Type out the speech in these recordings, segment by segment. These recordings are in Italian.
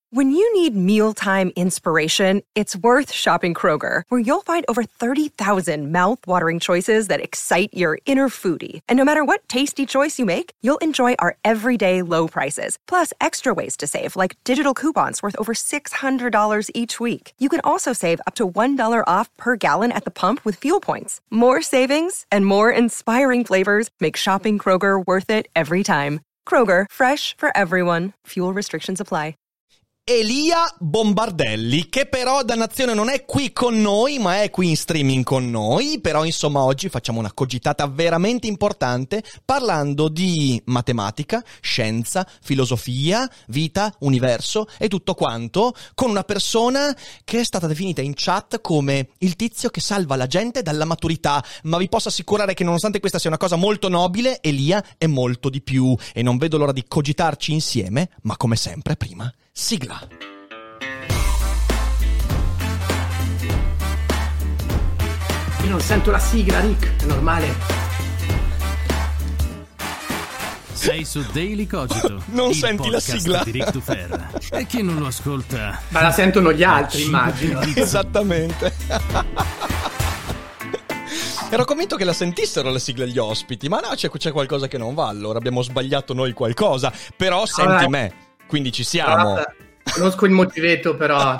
When you need mealtime inspiration, it's worth shopping Kroger, where you'll find over 30,000 mouth-watering choices that excite your inner foodie. And no matter what tasty choice you make, you'll enjoy our everyday low prices, plus extra ways to save, like digital coupons worth over $600 each week. You can also save up to $1 off per gallon at the pump with fuel points. More savings and more inspiring flavors make shopping Kroger worth it every time. Kroger, fresh for everyone. Fuel restrictions apply. Elia Bombardelli, che però dannazione non è qui con noi, ma è qui in streaming con noi. Però insomma oggi facciamo una cogitata veramente importante parlando di matematica, scienza, filosofia, vita, universo e tutto quanto, con una persona che è stata definita in chat come il tizio che salva la gente dalla maturità. Ma vi posso assicurare che nonostante questa sia una cosa molto nobile, Elia è molto di più e non vedo l'ora di cogitarci insieme, ma come sempre prima sigla. Io non sento la sigla, Rick, è normale. Sei su Daily Cogito. Non senti la sigla di Rick Dufer. E chi non lo ascolta? Ma la sentono gli altri, immagino. Esattamente. Ero convinto che la sentissero le sigle gli ospiti, ma no, c'è qualcosa che non va, allora abbiamo sbagliato noi qualcosa. Però senti me. Quindi ci siamo. Conosco il motivetto, però.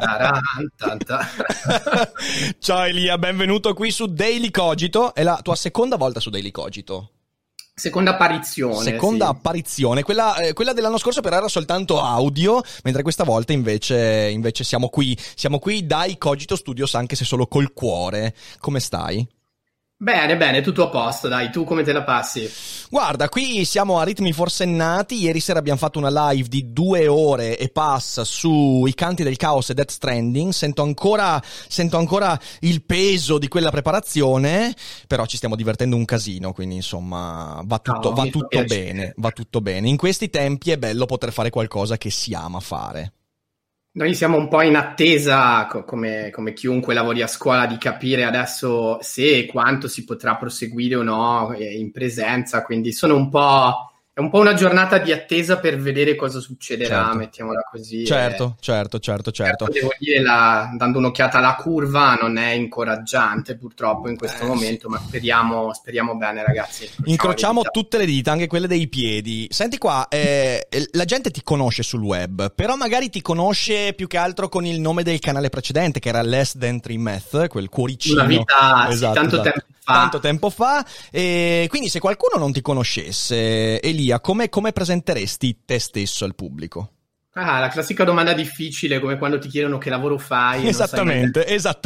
Ciao Elia, benvenuto qui su Daily Cogito. È la tua seconda volta su Daily Cogito. Seconda apparizione. Apparizione. Quella dell'anno scorso però era soltanto audio, mentre questa volta invece siamo qui. Siamo qui dai Cogito Studios, anche se solo col cuore. Come stai? Bene, tutto a posto, dai, tu come te la passi? Guarda, qui siamo a ritmi forsennati, ieri sera abbiamo fatto una live di 2 ore e passa su I Canti del Caos e Death Stranding, sento ancora il peso di quella preparazione, però ci stiamo divertendo un casino, quindi insomma va tutto bene, in questi tempi è bello poter fare qualcosa che si ama fare. Noi siamo un po' in attesa, come chiunque lavori a scuola, di capire adesso se e quanto si potrà proseguire o no in presenza, quindi è un po' una giornata di attesa per vedere cosa succederà, certo. Mettiamola così. Certo. Devo dire, dando un'occhiata alla curva, non è incoraggiante purtroppo in questo momento, ma speriamo bene, ragazzi. Incrociamo tutte le dita, anche quelle dei piedi. Senti qua, la gente ti conosce sul web, però magari ti conosce più che altro con il nome del canale precedente, che era Less Than 3 Math, quel cuoricino. Una vita, esatto. Tanto tempo fa. E quindi se qualcuno non ti conoscesse, Elia, come presenteresti te stesso al pubblico? La classica domanda difficile, come quando ti chiedono che lavoro fai. Esattamente.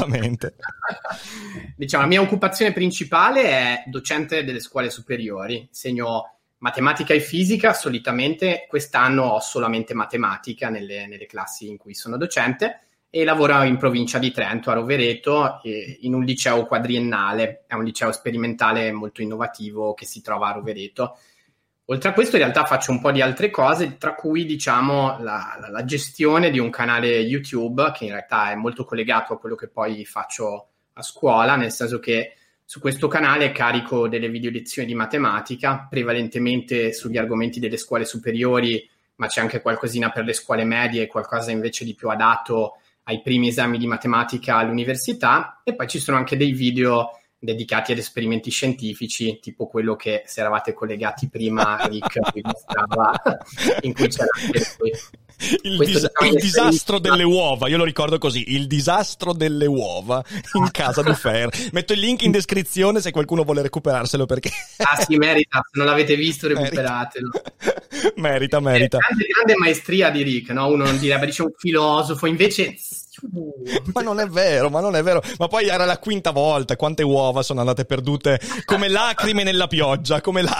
Diciamo, la mia occupazione principale è docente delle scuole superiori. Insegno matematica e fisica, solitamente quest'anno ho solamente matematica nelle classi in cui sono docente, e lavoro in provincia di Trento, a Rovereto, in un liceo quadriennale. È un liceo sperimentale molto innovativo che si trova a Rovereto. Oltre a questo in realtà faccio un po' di altre cose, tra cui diciamo la gestione di un canale YouTube che in realtà è molto collegato a quello che poi faccio a scuola, nel senso che su questo canale carico delle video lezioni di matematica, prevalentemente sugli argomenti delle scuole superiori, ma c'è anche qualcosina per le scuole medie, qualcosa invece di più adatto ai primi esami di matematica all'università, e poi ci sono anche dei video dedicati ad esperimenti scientifici, tipo quello che, se eravate collegati prima, Rick vi mostrava, in cui c'era anche il disastro delle uova, io lo ricordo così, il disastro delle uova in casa Dufer. Metto il link in descrizione se qualcuno vuole recuperarselo, perché sì, merita, se non l'avete visto recuperatelo. Merita. Grande maestria di Rick, no? Uno non direbbe, dice un filosofo, invece ma non è vero, ma poi era la 5ª volta, quante uova sono andate perdute come lacrime nella pioggia.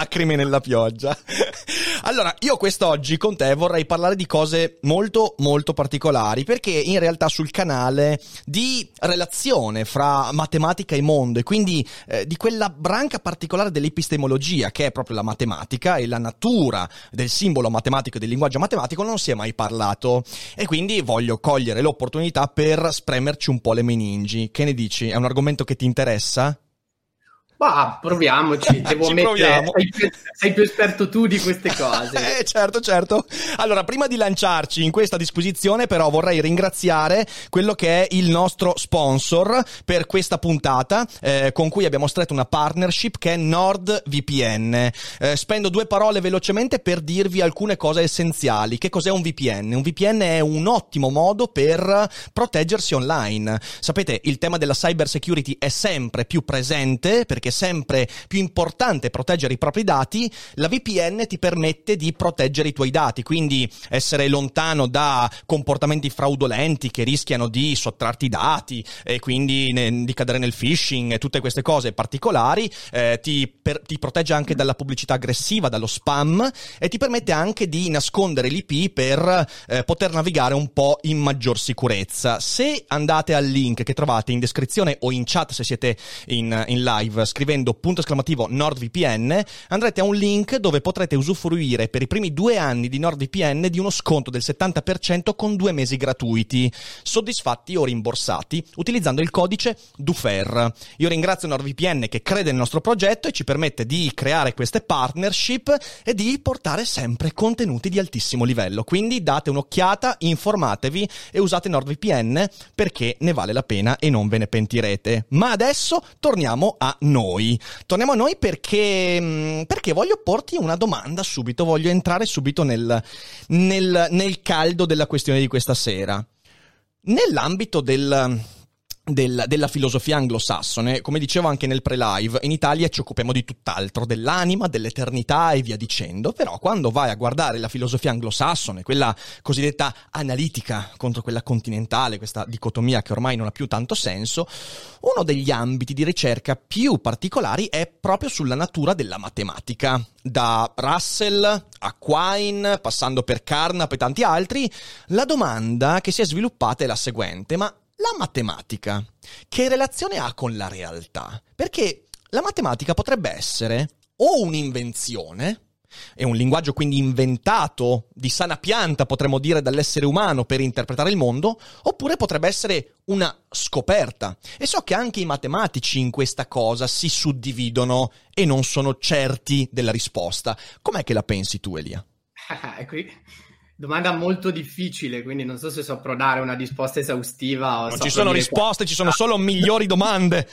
Allora, io quest'oggi con te vorrei parlare di cose molto molto particolari, perché in realtà sul canale di relazione fra matematica e mondo, e quindi di quella branca particolare dell'epistemologia che è proprio la matematica e la natura del simbolo matematico e del linguaggio matematico, non si è mai parlato, e quindi voglio cogliere l'opportunità per spremerci un po' le meningi. Che ne dici? È un argomento che ti interessa? Proviamoci, devo ammettere, sei più esperto tu di queste cose. Certo. Allora, prima di lanciarci in questa disquisizione, però, vorrei ringraziare quello che è il nostro sponsor per questa puntata, con cui abbiamo stretto una partnership, che è NordVPN. Spendo 2 parole velocemente per dirvi alcune cose essenziali. Che cos'è un VPN? Un VPN è un ottimo modo per proteggersi online. Sapete, il tema della cyber security è sempre più presente, perché è sempre più importante proteggere i propri dati. La VPN ti permette di proteggere i tuoi dati, quindi essere lontano da comportamenti fraudolenti che rischiano di sottrarti i dati e quindi di cadere nel phishing e tutte queste cose particolari. Ti protegge anche dalla pubblicità aggressiva, dallo spam, e ti permette anche di nascondere l'IP per poter navigare un po' in maggior sicurezza. Se andate al link che trovate in descrizione o in chat se siete in live, scrivendo !NordVPN, andrete a un link dove potrete usufruire per i primi 2 anni di NordVPN di uno sconto del 70% con 2 mesi gratuiti, soddisfatti o rimborsati, utilizzando il codice DUFER. Io ringrazio NordVPN che crede nel nostro progetto e ci permette di creare queste partnership e di portare sempre contenuti di altissimo livello. Quindi date un'occhiata, informatevi e usate NordVPN, perché ne vale la pena e non ve ne pentirete. Ma adesso torniamo a noi perché voglio porti una domanda subito, voglio entrare subito nel caldo della questione di questa sera. Nell'ambito della filosofia anglosassone, come dicevo anche nel pre-live, in Italia ci occupiamo di tutt'altro, dell'anima, dell'eternità e via dicendo, però quando vai a guardare la filosofia anglosassone, quella cosiddetta analitica contro quella continentale, questa dicotomia che ormai non ha più tanto senso, uno degli ambiti di ricerca più particolari è proprio sulla natura della matematica. Da Russell a Quine, passando per Carnap e tanti altri, la domanda che si è sviluppata è la seguente: ma la matematica, che relazione ha con la realtà? Perché la matematica potrebbe essere o un'invenzione, è un linguaggio quindi inventato di sana pianta, potremmo dire, dall'essere umano per interpretare il mondo, oppure potrebbe essere una scoperta. E so che anche i matematici in questa cosa si suddividono e non sono certi della risposta. Com'è che la pensi tu, Elia? Domanda molto difficile, quindi non so se saprò dare una risposta esaustiva. Non ci sono risposte, ci sono solo migliori domande.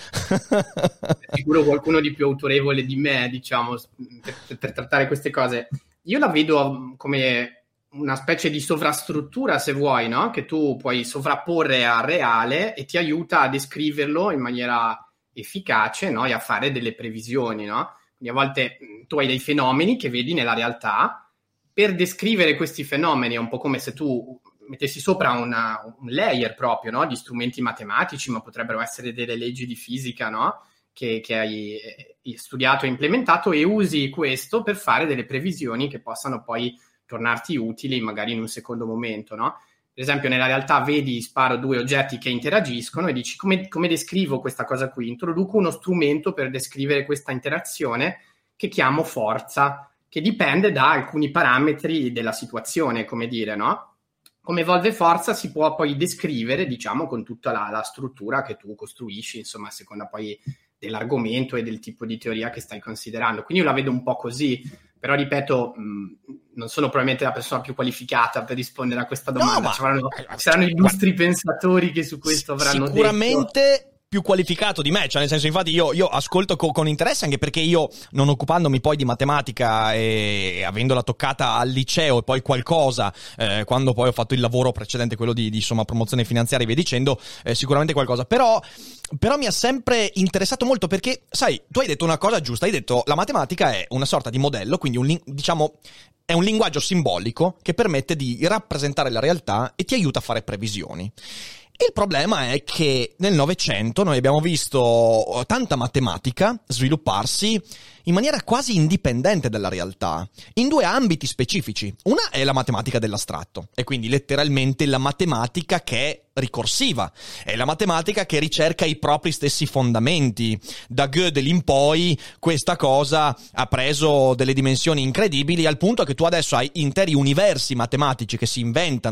Sicuro qualcuno di più autorevole di me, diciamo, per trattare queste cose. Io la vedo come una specie di sovrastruttura, se vuoi, no? Che tu puoi sovrapporre al reale e ti aiuta a descriverlo in maniera efficace, no? E a fare delle previsioni, no? Quindi a volte tu hai dei fenomeni che vedi nella realtà. Per descrivere questi fenomeni è un po' come se tu mettessi sopra un layer proprio, no? Di strumenti matematici, ma potrebbero essere delle leggi di fisica, no? Che hai studiato e implementato, e usi questo per fare delle previsioni che possano poi tornarti utili magari in un secondo momento, no? Per esempio nella realtà sparo 2 oggetti che interagiscono e dici come descrivo questa cosa qui? Introduco uno strumento per descrivere questa interazione che chiamo forza, che dipende da alcuni parametri della situazione, come dire, no? Come evolve forza si può poi descrivere, diciamo, con tutta la struttura che tu costruisci, insomma, a seconda poi dell'argomento e del tipo di teoria che stai considerando. Quindi io la vedo un po' così, però ripeto, non sono probabilmente la persona più qualificata per rispondere a questa domanda. No, saranno illustri pensatori che su questo avranno sicuramente detto. Più qualificato di me, cioè nel senso, infatti io ascolto con interesse, anche perché io, non occupandomi poi di matematica e avendola toccata al liceo e poi qualcosa quando poi ho fatto il lavoro precedente, quello di insomma promozione finanziaria e via dicendo, sicuramente qualcosa, però mi ha sempre interessato molto, perché sai, tu hai detto una cosa giusta, hai detto la matematica è una sorta di modello, quindi diciamo è un linguaggio simbolico che permette di rappresentare la realtà e ti aiuta a fare previsioni. Il problema è che nel Novecento noi abbiamo visto tanta matematica svilupparsi in maniera quasi indipendente dalla realtà, in 2 ambiti specifici. Una è la matematica dell'astratto, e quindi letteralmente la matematica che è ricorsiva, è la matematica che ricerca i propri stessi fondamenti. Da Gödel in poi questa cosa ha preso delle dimensioni incredibili, al punto che tu adesso hai interi universi matematici che si inventano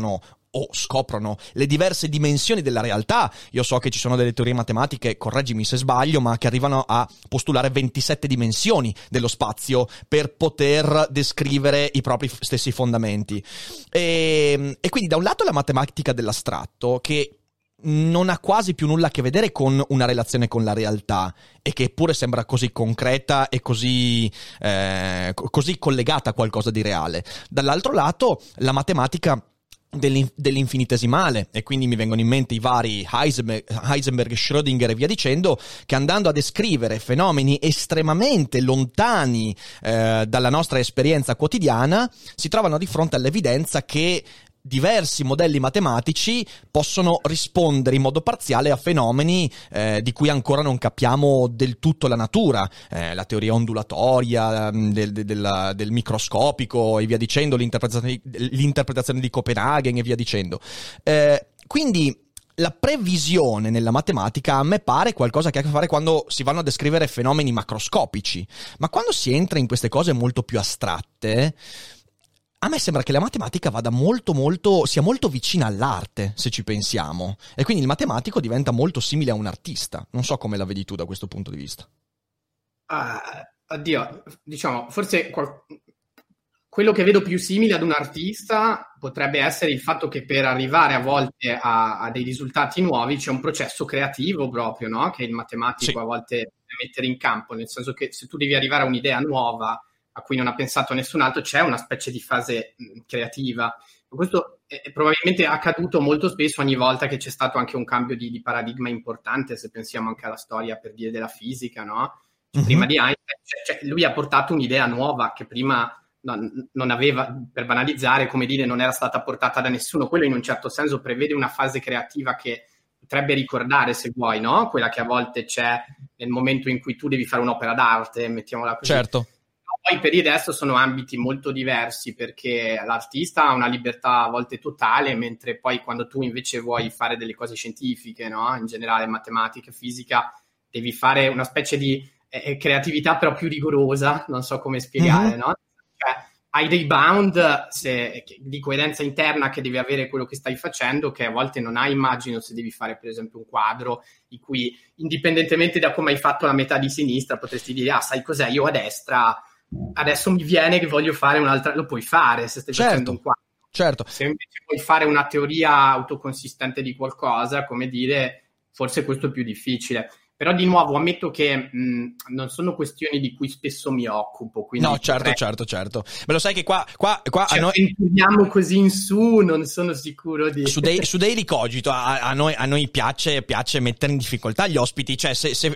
o scoprono le diverse dimensioni della realtà. Io so che ci sono delle teorie matematiche, correggimi se sbaglio, ma che arrivano a postulare 27 dimensioni dello spazio per poter descrivere i propri stessi fondamenti. E quindi da un lato la matematica dell'astratto, che non ha quasi più nulla a che vedere con una relazione con la realtà e che eppure sembra così concreta e così collegata a qualcosa di reale. Dall'altro lato la matematica dell'infinitesimale, e quindi mi vengono in mente i vari Heisenberg, Schrödinger e via dicendo, che andando a descrivere fenomeni estremamente lontani dalla nostra esperienza quotidiana si trovano di fronte all'evidenza che diversi modelli matematici possono rispondere in modo parziale a fenomeni di cui ancora non capiamo del tutto la natura, la ondulatoria del microscopico e via dicendo, l'interpretazione di Copenaghen e via dicendo. Quindi la previsione nella matematica a me pare qualcosa che ha a che fare quando si vanno a descrivere fenomeni macroscopici, ma quando si entra in queste cose molto più astratte, a me sembra che la matematica sia molto vicina all'arte, se ci pensiamo. E quindi il matematico diventa molto simile a un artista. Non so come la vedi tu da questo punto di vista. Oddio, diciamo, forse quello che vedo più simile ad un artista potrebbe essere il fatto che per arrivare a volte a dei risultati nuovi c'è un processo creativo proprio, no? Che il matematico a volte deve mettere in campo, nel senso che se tu devi arrivare a un'idea nuova a cui non ha pensato nessun altro, c'è una specie di fase creativa. Questo è probabilmente accaduto molto spesso ogni volta che c'è stato anche un cambio di paradigma importante, se pensiamo anche alla storia, per dire, della fisica, no? Mm-hmm. Prima di Einstein, lui ha portato un'idea nuova che prima non aveva, per banalizzare, come dire, non era stata portata da nessuno. Quello in un certo senso prevede una fase creativa che potrebbe ricordare, se vuoi, no? Quella che a volte c'è nel momento in cui tu devi fare un'opera d'arte, mettiamola così. Certo. Poi per il resto sono ambiti molto diversi, perché l'artista ha una libertà a volte totale, mentre poi quando tu invece vuoi fare delle cose scientifiche, no? In generale matematica, fisica, devi fare una specie di creatività però più rigorosa, non so come spiegare, no? Cioè, hai dei bound di coerenza interna che devi avere quello che stai facendo, che a volte non hai. Immagino se devi fare per esempio un quadro in cui, indipendentemente da come hai fatto la metà di sinistra, potresti dire, sai cos'è, io a destra adesso mi viene che voglio fare un'altra. Lo puoi fare se stai facendo un quadro. Certo. Se invece vuoi fare una teoria autoconsistente di qualcosa, come dire, forse questo è più difficile. Però di nuovo ammetto che non sono questioni di cui spesso mi occupo. No, certo. Ma lo sai che qua cioè, a noi entriamo così in su, non sono sicuro di... Su Daily Cogito a noi piace mettere in difficoltà gli ospiti. Cioè,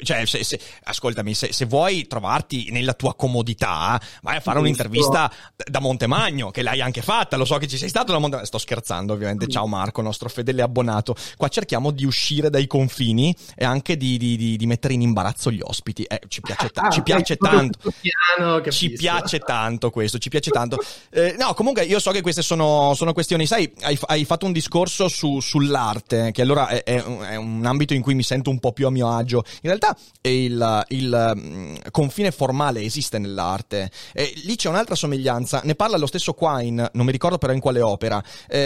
ascoltami, se vuoi trovarti nella tua comodità, vai a fare un'intervista da Montemagno, che l'hai anche fatta. Lo so che ci sei stato da Montemagno. Sto scherzando, ovviamente. Ciao Marco, nostro fedele abbonato. Qua cerchiamo di uscire dai confini e anche di mettere in imbarazzo gli ospiti. Ci piace tanto. Ci piace tanto questo, ci piace tanto. No, comunque io so che queste sono questioni, sai, hai fatto un discorso sull'arte, che allora è un ambito in cui mi sento un po' più a mio agio. In realtà il confine formale esiste nell'arte. Lì c'è un'altra somiglianza, ne parla lo stesso Quine, non mi ricordo però in quale opera.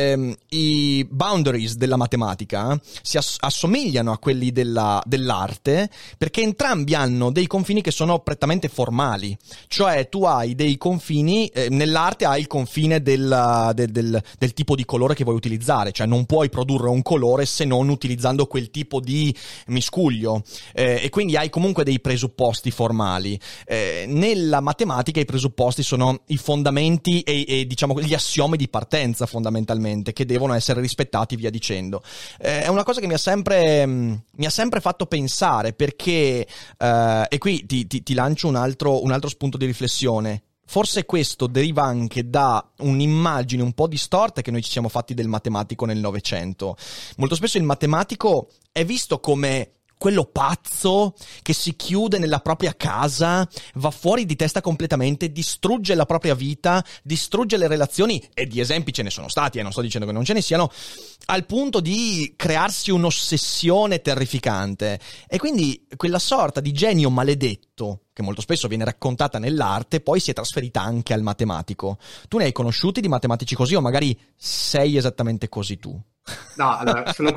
I boundaries della matematica si assomigliano a quelli dell'arte, perché entrambi hanno dei confini che sono prettamente formali. Cioè tu hai dei confini, nell'arte hai il confine del tipo di colore che vuoi utilizzare, cioè non puoi produrre un colore se non utilizzando quel tipo di miscuglio, e quindi hai comunque dei presupposti formali. Nella matematica i presupposti sono i fondamenti e diciamo gli assiomi di partenza, fondamentalmente, che devono essere rispettati via dicendo. È una cosa che mi ha sempre fatto pensare, perché e qui ti lancio un altro spunto di riflessione. Forse questo deriva anche da un'immagine un po' distorta che noi ci siamo fatti del matematico nel Novecento. Molto spesso il matematico è visto come quello pazzo che si chiude nella propria casa, va fuori di testa completamente, distrugge la propria vita, distrugge le relazioni, e di esempi ce ne sono stati, non sto dicendo che non ce ne siano, al punto di crearsi un'ossessione terrificante. E quindi quella sorta di genio maledetto, che molto spesso viene raccontata nell'arte, poi si è trasferita anche al matematico. Tu ne hai conosciuti di matematici così, o magari sei esattamente così tu? No, allora, sono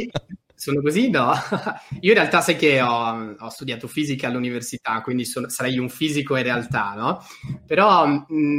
così, no. Io in realtà sai che ho studiato fisica all'università, quindi sarei un fisico in realtà, no? Però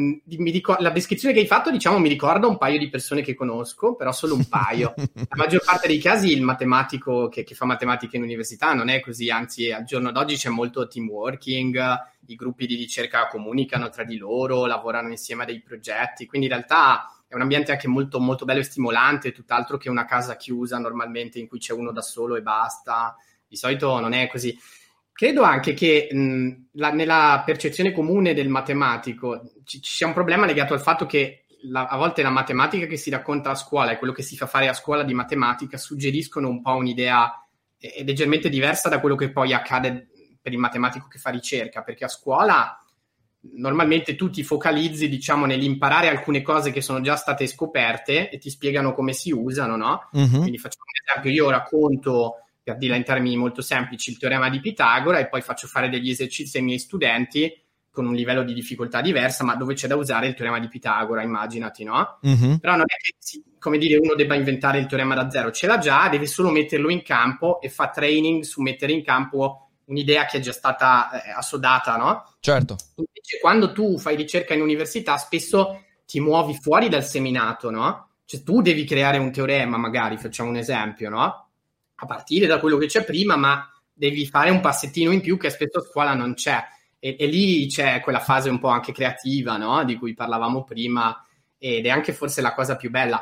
la descrizione che hai fatto, diciamo, mi ricorda un paio di persone che conosco, però solo un paio. La maggior parte dei casi il matematico che fa matematica in università non è così, anzi al giorno d'oggi c'è molto team working, i gruppi di ricerca comunicano tra di loro, lavorano insieme a dei progetti, quindi in realtà è un ambiente anche molto, molto bello e stimolante, tutt'altro che una casa chiusa normalmente in cui c'è uno da solo e basta. Di solito non è così. Credo anche che nella percezione comune del matematico ci sia un problema legato al fatto che a volte la matematica che si racconta a scuola e quello che si fa fare a scuola di matematica suggeriscono un po' un'idea leggermente diversa da quello che poi accade per il matematico che fa ricerca, perché a scuola normalmente tu ti focalizzi, diciamo, nell'imparare alcune cose che sono già state scoperte e ti spiegano come si usano, no? Mm-hmm. Quindi facciamo un esempio, io racconto, per dirla in termini molto semplici, il teorema di Pitagora e poi faccio fare degli esercizi ai miei studenti con un livello di difficoltà diversa, ma dove c'è da usare il teorema di Pitagora, immaginati, no? Mm-hmm. Però non è che, come dire, uno debba inventare il teorema da zero, ce l'ha già, deve solo metterlo in campo e fa training su mettere in campo un'idea che è già stata assodata, no? Certo. Invece quando tu fai ricerca in università spesso ti muovi fuori dal seminato, no? Cioè tu devi creare un teorema, magari, facciamo un esempio, no? A partire da quello che c'è prima, ma devi fare un passettino in più che spesso a scuola non c'è. E lì c'è quella fase un po' anche creativa, no? Di cui parlavamo prima, ed è anche forse la cosa più bella.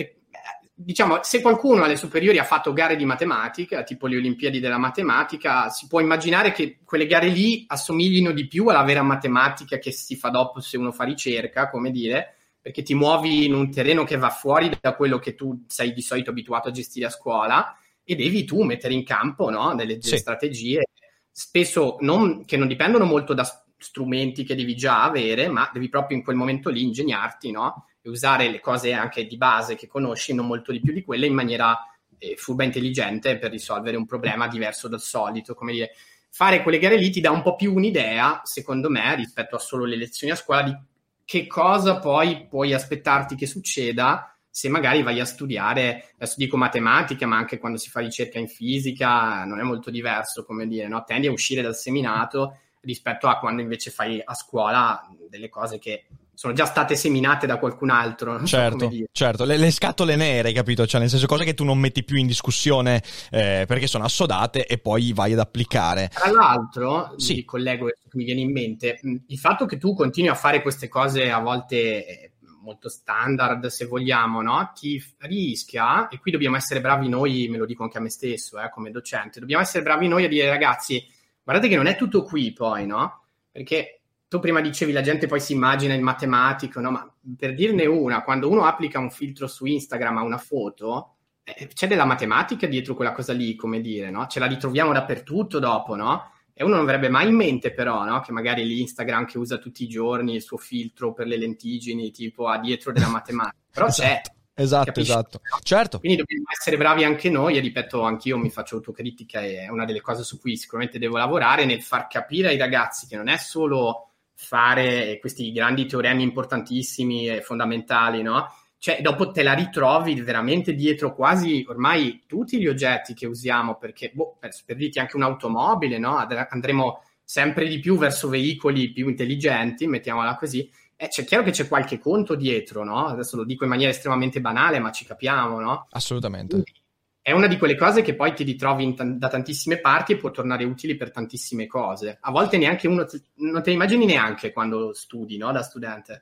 Diciamo, se qualcuno alle superiori ha fatto gare di matematica, tipo le Olimpiadi della matematica, si può immaginare che quelle gare lì assomiglino di più alla vera matematica che si fa dopo se uno fa ricerca, come dire, perché ti muovi in un terreno che va fuori da quello che tu sei di solito abituato a gestire a scuola e devi tu mettere in campo, no, delle strategie, spesso che non dipendono molto da strumenti che devi già avere, ma devi proprio in quel momento lì ingegnarti, no? E usare le cose anche di base che conosci, non molto di più di quelle, in maniera furba e intelligente per risolvere un problema diverso dal solito. Come dire, fare quelle gare lì ti dà un po' più un'idea, secondo me, rispetto a solo le lezioni a scuola, di che cosa poi puoi aspettarti che succeda se magari vai a studiare, adesso dico matematica, ma anche quando si fa ricerca in fisica non è molto diverso, come dire, no? Tendi a uscire dal seminato rispetto a quando invece fai a scuola delle cose che sono già state seminate da qualcun altro. Non so come dire. Certo, le scatole nere, capito? Cioè, nel senso, cose che tu non metti più in discussione perché sono assodate e poi vai ad applicare. Tra l'altro, mi collego, mi viene in mente, il fatto che tu continui a fare queste cose a volte molto standard, se vogliamo, no? Ti rischia, e qui dobbiamo essere bravi noi, me lo dico anche a me stesso, come docente, dobbiamo essere bravi noi a dire, ragazzi, guardate che non è tutto qui poi, no? Perché tu prima dicevi la gente poi si immagina il matematico, no? Ma per dirne una, quando uno applica un filtro su Instagram a una foto, c'è della matematica dietro quella cosa lì, come dire, no? Ce la ritroviamo dappertutto dopo, no? E uno non avrebbe mai in mente però, no? Che magari l'Instagram che usa tutti i giorni il suo filtro per le lentiggini, tipo ha dietro della matematica. Però c'è. Esatto. Certo. Quindi dobbiamo essere bravi anche noi, e ripeto, anch'io mi faccio autocritica, è una delle cose su cui sicuramente devo lavorare, nel far capire ai ragazzi che non è solo fare questi grandi teoremi importantissimi e fondamentali, no? Cioè, dopo te la ritrovi veramente dietro quasi ormai tutti gli oggetti che usiamo, perché, per dirti anche un'automobile, no? Andremo sempre di più verso veicoli più intelligenti, mettiamola così. C'è chiaro che c'è qualche conto dietro, no? Adesso lo dico in maniera estremamente banale, ma ci capiamo, no? Assolutamente. Quindi è una di quelle cose che poi ti ritrovi da tantissime parti e può tornare utili per tantissime cose. A volte neanche uno non te ne immagini neanche quando studi, no? Da studente.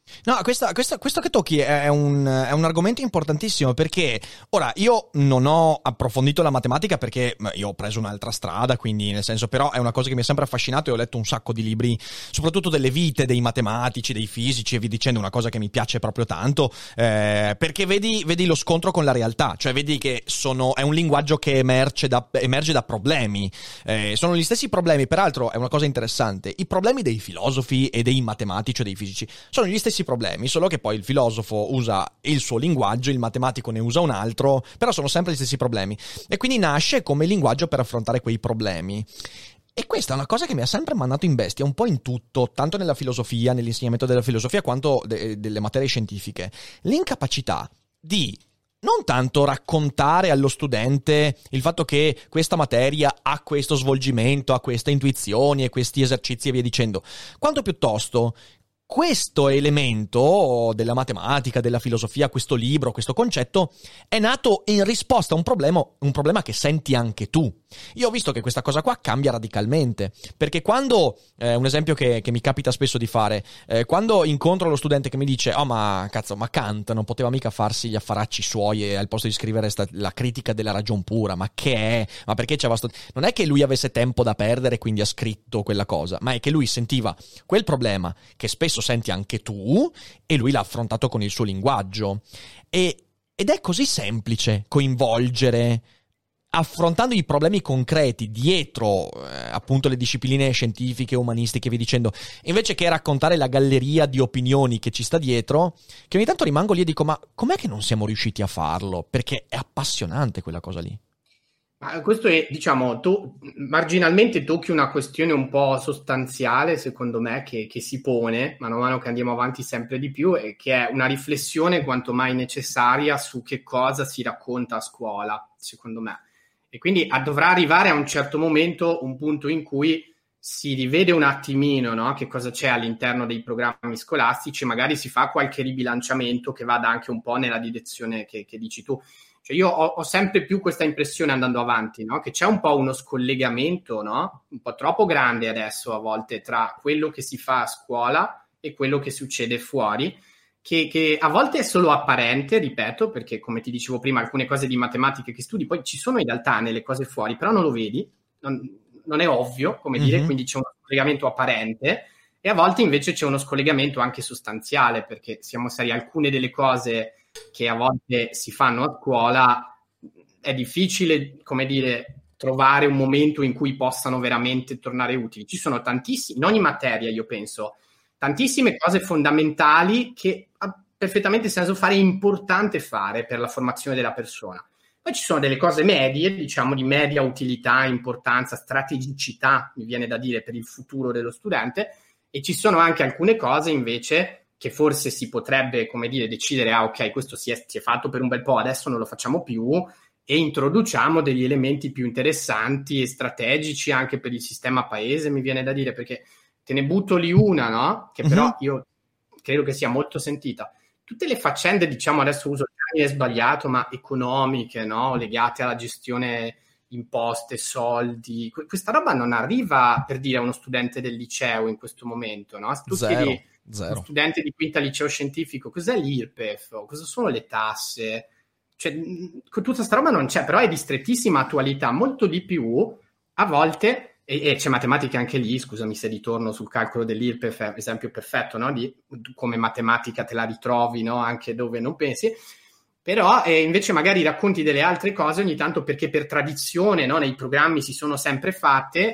No, questo che tocchi è un argomento importantissimo, perché ora io non ho approfondito la matematica perché io ho preso un'altra strada, quindi nel senso, però è una cosa che mi è sempre affascinato e ho letto un sacco di libri, soprattutto delle vite dei matematici, dei fisici e via dicendo, una cosa che mi piace proprio tanto, perché vedi lo scontro con la realtà, cioè vedi che è un linguaggio che emerge da problemi, sono gli stessi problemi, peraltro è una cosa interessante, i problemi dei filosofi e dei matematici o dei fisici sono gli stessi problemi, solo che poi il filosofo usa il suo linguaggio, il matematico ne usa un altro, però sono sempre gli stessi problemi. E quindi nasce come linguaggio per affrontare quei problemi. E questa è una cosa che mi ha sempre mandato in bestia, un po' in tutto, tanto nella filosofia, nell'insegnamento della filosofia, quanto delle materie scientifiche. L'incapacità di non tanto raccontare allo studente il fatto che questa materia ha questo svolgimento, ha queste intuizioni e questi esercizi e via dicendo, quanto piuttosto questo elemento della matematica, della filosofia, questo libro, questo concetto è nato in risposta a un problema che senti anche tu. Io ho visto che questa cosa qua cambia radicalmente, perché quando, un esempio che mi capita spesso di fare, quando incontro lo studente che mi dice ma Kant non poteva mica farsi gli affaracci suoi e al posto di scrivere la critica della ragion pura, ma che è? Ma perché non è che lui avesse tempo da perdere e quindi ha scritto quella cosa, ma è che lui sentiva quel problema che spesso senti anche tu e lui l'ha affrontato con il suo linguaggio ed è così semplice coinvolgere, affrontando i problemi concreti dietro appunto le discipline scientifiche, umanistiche e via dicendo, invece che raccontare la galleria di opinioni che ci sta dietro, che ogni tanto rimango lì e dico ma com'è che non siamo riusciti a farlo? Perché è appassionante quella cosa lì. Questo è, diciamo, tu marginalmente tocchi una questione un po' sostanziale, secondo me, che si pone man mano che andiamo avanti sempre di più, e che è una riflessione quanto mai necessaria su che cosa si racconta a scuola, secondo me. E quindi dovrà arrivare a un certo momento un punto in cui si rivede un attimino, no? Che cosa c'è all'interno dei programmi scolastici, magari si fa qualche ribilanciamento che vada anche un po' nella direzione che dici tu. Cioè io ho sempre più questa impressione andando avanti, no? Che c'è un po' uno scollegamento, no? Un po' troppo grande adesso a volte tra quello che si fa a scuola e quello che succede fuori, che a volte è solo apparente, ripeto, perché come ti dicevo prima, alcune cose di matematica che studi poi ci sono in realtà nelle cose fuori, però non lo vedi, non è ovvio, come dire, quindi c'è uno scollegamento apparente, e a volte invece c'è uno scollegamento anche sostanziale, perché siamo seri, alcune delle cose che a volte si fanno a scuola è difficile, come dire, trovare un momento in cui possano veramente tornare utili. Ci sono tantissimi, in ogni materia io penso, tantissime cose fondamentali che ha perfettamente senso fare, è importante fare per la formazione della persona. Poi ci sono delle cose medie, diciamo di media utilità, importanza, strategicità, mi viene da dire, per il futuro dello studente, e ci sono anche alcune cose invece che forse si potrebbe, come dire, decidere, ok, questo si è fatto per un bel po', adesso non lo facciamo più, e introduciamo degli elementi più interessanti e strategici anche per il sistema paese, mi viene da dire, perché te ne butto lì una, no? Che però io credo che sia molto sentita. Tutte le faccende, diciamo, adesso uso il termine sbagliato, ma economiche, no? Legate alla gestione imposte, soldi, questa roba non arriva, per dire, a uno studente del liceo in questo momento, no? Zero. Uno studente di quinta liceo scientifico, cos'è l'IRPEF? Cosa sono le tasse? Cioè, tutta sta roba non c'è, però è di strettissima attualità, molto di più, a volte, e c'è matematica anche lì, scusami se ritorno sul calcolo dell'IRPEF, è un esempio perfetto, no? Come matematica te la ritrovi, no? Anche dove non pensi, però invece magari racconti delle altre cose ogni tanto perché per tradizione, no? Nei programmi si sono sempre fatte,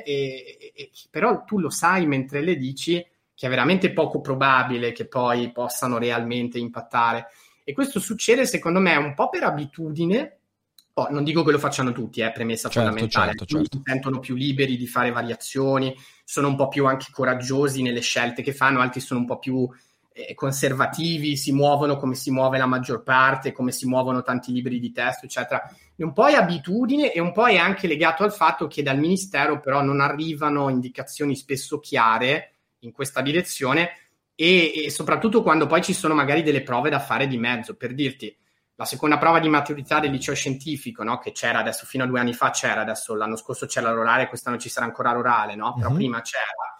però tu lo sai mentre le dici che è veramente poco probabile che poi possano realmente impattare. E questo succede, secondo me, un po' per abitudine. Non dico che lo facciano tutti, premessa fondamentale. Certo. Si sentono più liberi di fare variazioni, sono un po' più anche coraggiosi nelle scelte che fanno, altri sono un po' più conservativi, si muovono come si muove la maggior parte, come si muovono tanti libri di testo, eccetera. E un po' è abitudine e un po' è anche legato al fatto che dal Ministero però non arrivano indicazioni spesso chiare in questa direzione e soprattutto quando poi ci sono magari delle prove da fare di mezzo. Per dirti, la seconda prova di maturità del liceo scientifico, no? Che c'era adesso, fino a 2 anni fa c'era, adesso l'anno scorso c'era l'orale, quest'anno ci sarà ancora l'orale, no? Però prima c'era.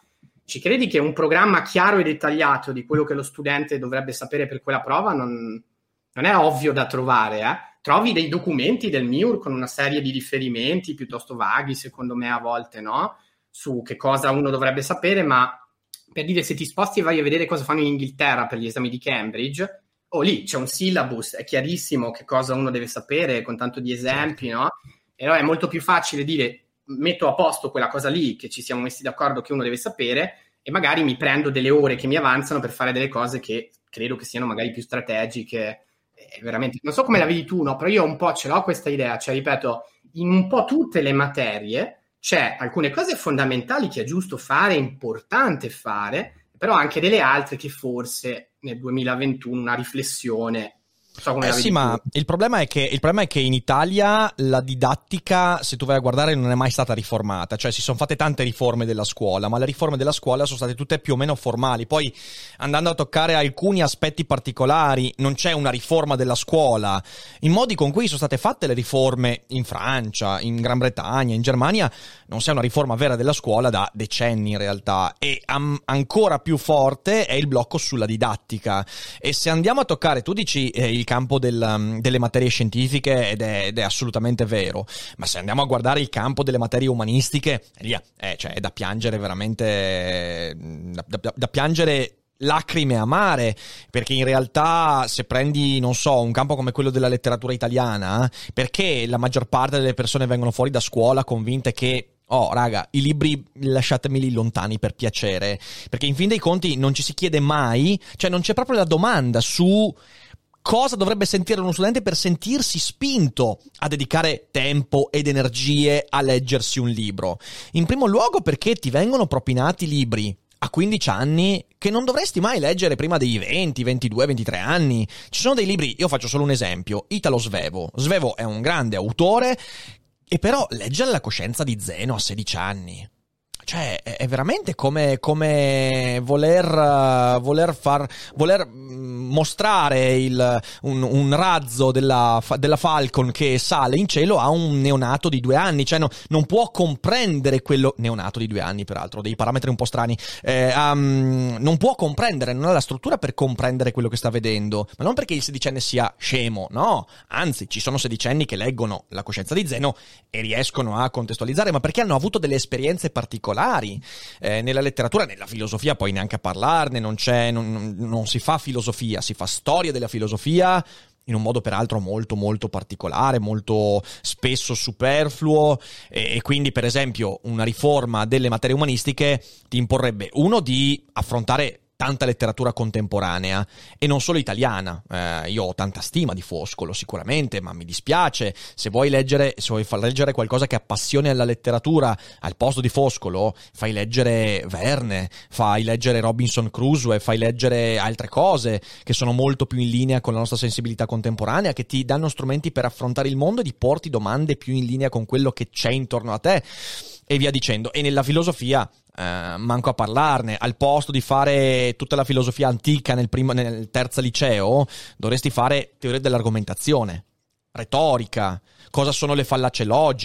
ci credi che un programma chiaro e dettagliato di quello che lo studente dovrebbe sapere per quella prova non è ovvio da trovare, Trovi dei documenti del MIUR con una serie di riferimenti piuttosto vaghi, secondo me a volte, no? Su che cosa uno dovrebbe sapere, ma per dire, se ti sposti e vai a vedere cosa fanno in Inghilterra per gli esami di Cambridge, lì c'è un syllabus, è chiarissimo che cosa uno deve sapere, con tanto di esempi, no? E allora è molto più facile dire, metto a posto quella cosa lì che ci siamo messi d'accordo che uno deve sapere, e magari mi prendo delle ore che mi avanzano per fare delle cose che credo che siano magari più strategiche. Veramente, non so come la vedi tu, no? Però io un po' ce l'ho questa idea, cioè ripeto, in un po' tutte le materie c'è alcune cose fondamentali che è giusto fare, è importante fare, però anche delle altre che forse nel 2021 una riflessione. Non so come la vedi sì, tu. ma il problema è che in Italia la didattica, se tu vai a guardare, non è mai stata riformata. Cioè si sono fatte tante riforme della scuola, ma le riforme della scuola sono state tutte più o meno formali. Poi, andando a toccare alcuni aspetti particolari, non c'è una riforma della scuola. I modi con cui sono state fatte le riforme in Francia, in Gran Bretagna, in Germania, non c'è una riforma vera della scuola da decenni in realtà. E ancora più forte è il blocco sulla didattica. E se andiamo a toccare, tu dici il campo delle materie scientifiche, ed è assolutamente vero, ma se andiamo a guardare il campo delle materie umanistiche, cioè è da piangere veramente, da piangere lacrime amare, perché in realtà se prendi, non so, un campo come quello della letteratura italiana, perché la maggior parte delle persone vengono fuori da scuola convinte che raga, i libri lasciatemeli lontani per piacere, perché in fin dei conti non ci si chiede mai, cioè non c'è proprio la domanda su cosa dovrebbe sentire uno studente per sentirsi spinto a dedicare tempo ed energie a leggersi un libro. In primo luogo perché ti vengono propinati libri a 15 anni che non dovresti mai leggere prima dei 20, 22, 23 anni. Ci sono dei libri, io faccio solo un esempio, Italo Svevo. Svevo è un grande autore, e però leggere La coscienza di Zeno a 16 anni. Cioè, è veramente come voler mostrare un razzo della Falcon che sale in cielo a un neonato di 2 anni. Cioè, non può comprendere quello. Neonato di 2 anni, peraltro, dei parametri un po' strani. Non può comprendere, non ha la struttura per comprendere quello che sta vedendo. Ma non perché il sedicenne sia scemo, no. Anzi, ci sono sedicenni che leggono La coscienza di Zeno e riescono a contestualizzare, ma perché hanno avuto delle esperienze particolari. Nella letteratura, nella filosofia poi neanche a parlarne, non si fa filosofia, si fa storia della filosofia in un modo peraltro molto molto particolare, molto spesso superfluo, e quindi per esempio una riforma delle materie umanistiche ti imporrebbe, uno, di affrontare tanta letteratura contemporanea e non solo italiana. Io ho tanta stima di Foscolo sicuramente, ma mi dispiace, se vuoi far leggere qualcosa che appassioni alla letteratura, al posto di Foscolo fai leggere Verne, fai leggere Robinson Crusoe, fai leggere altre cose che sono molto più in linea con la nostra sensibilità contemporanea, che ti danno strumenti per affrontare il mondo e di porti domande più in linea con quello che c'è intorno a te, e via dicendo. E nella filosofia manco a parlarne. Al posto di fare tutta la filosofia antica nel terzo liceo, dovresti fare teoria dell'argomentazione, retorica, cosa sono le fallacie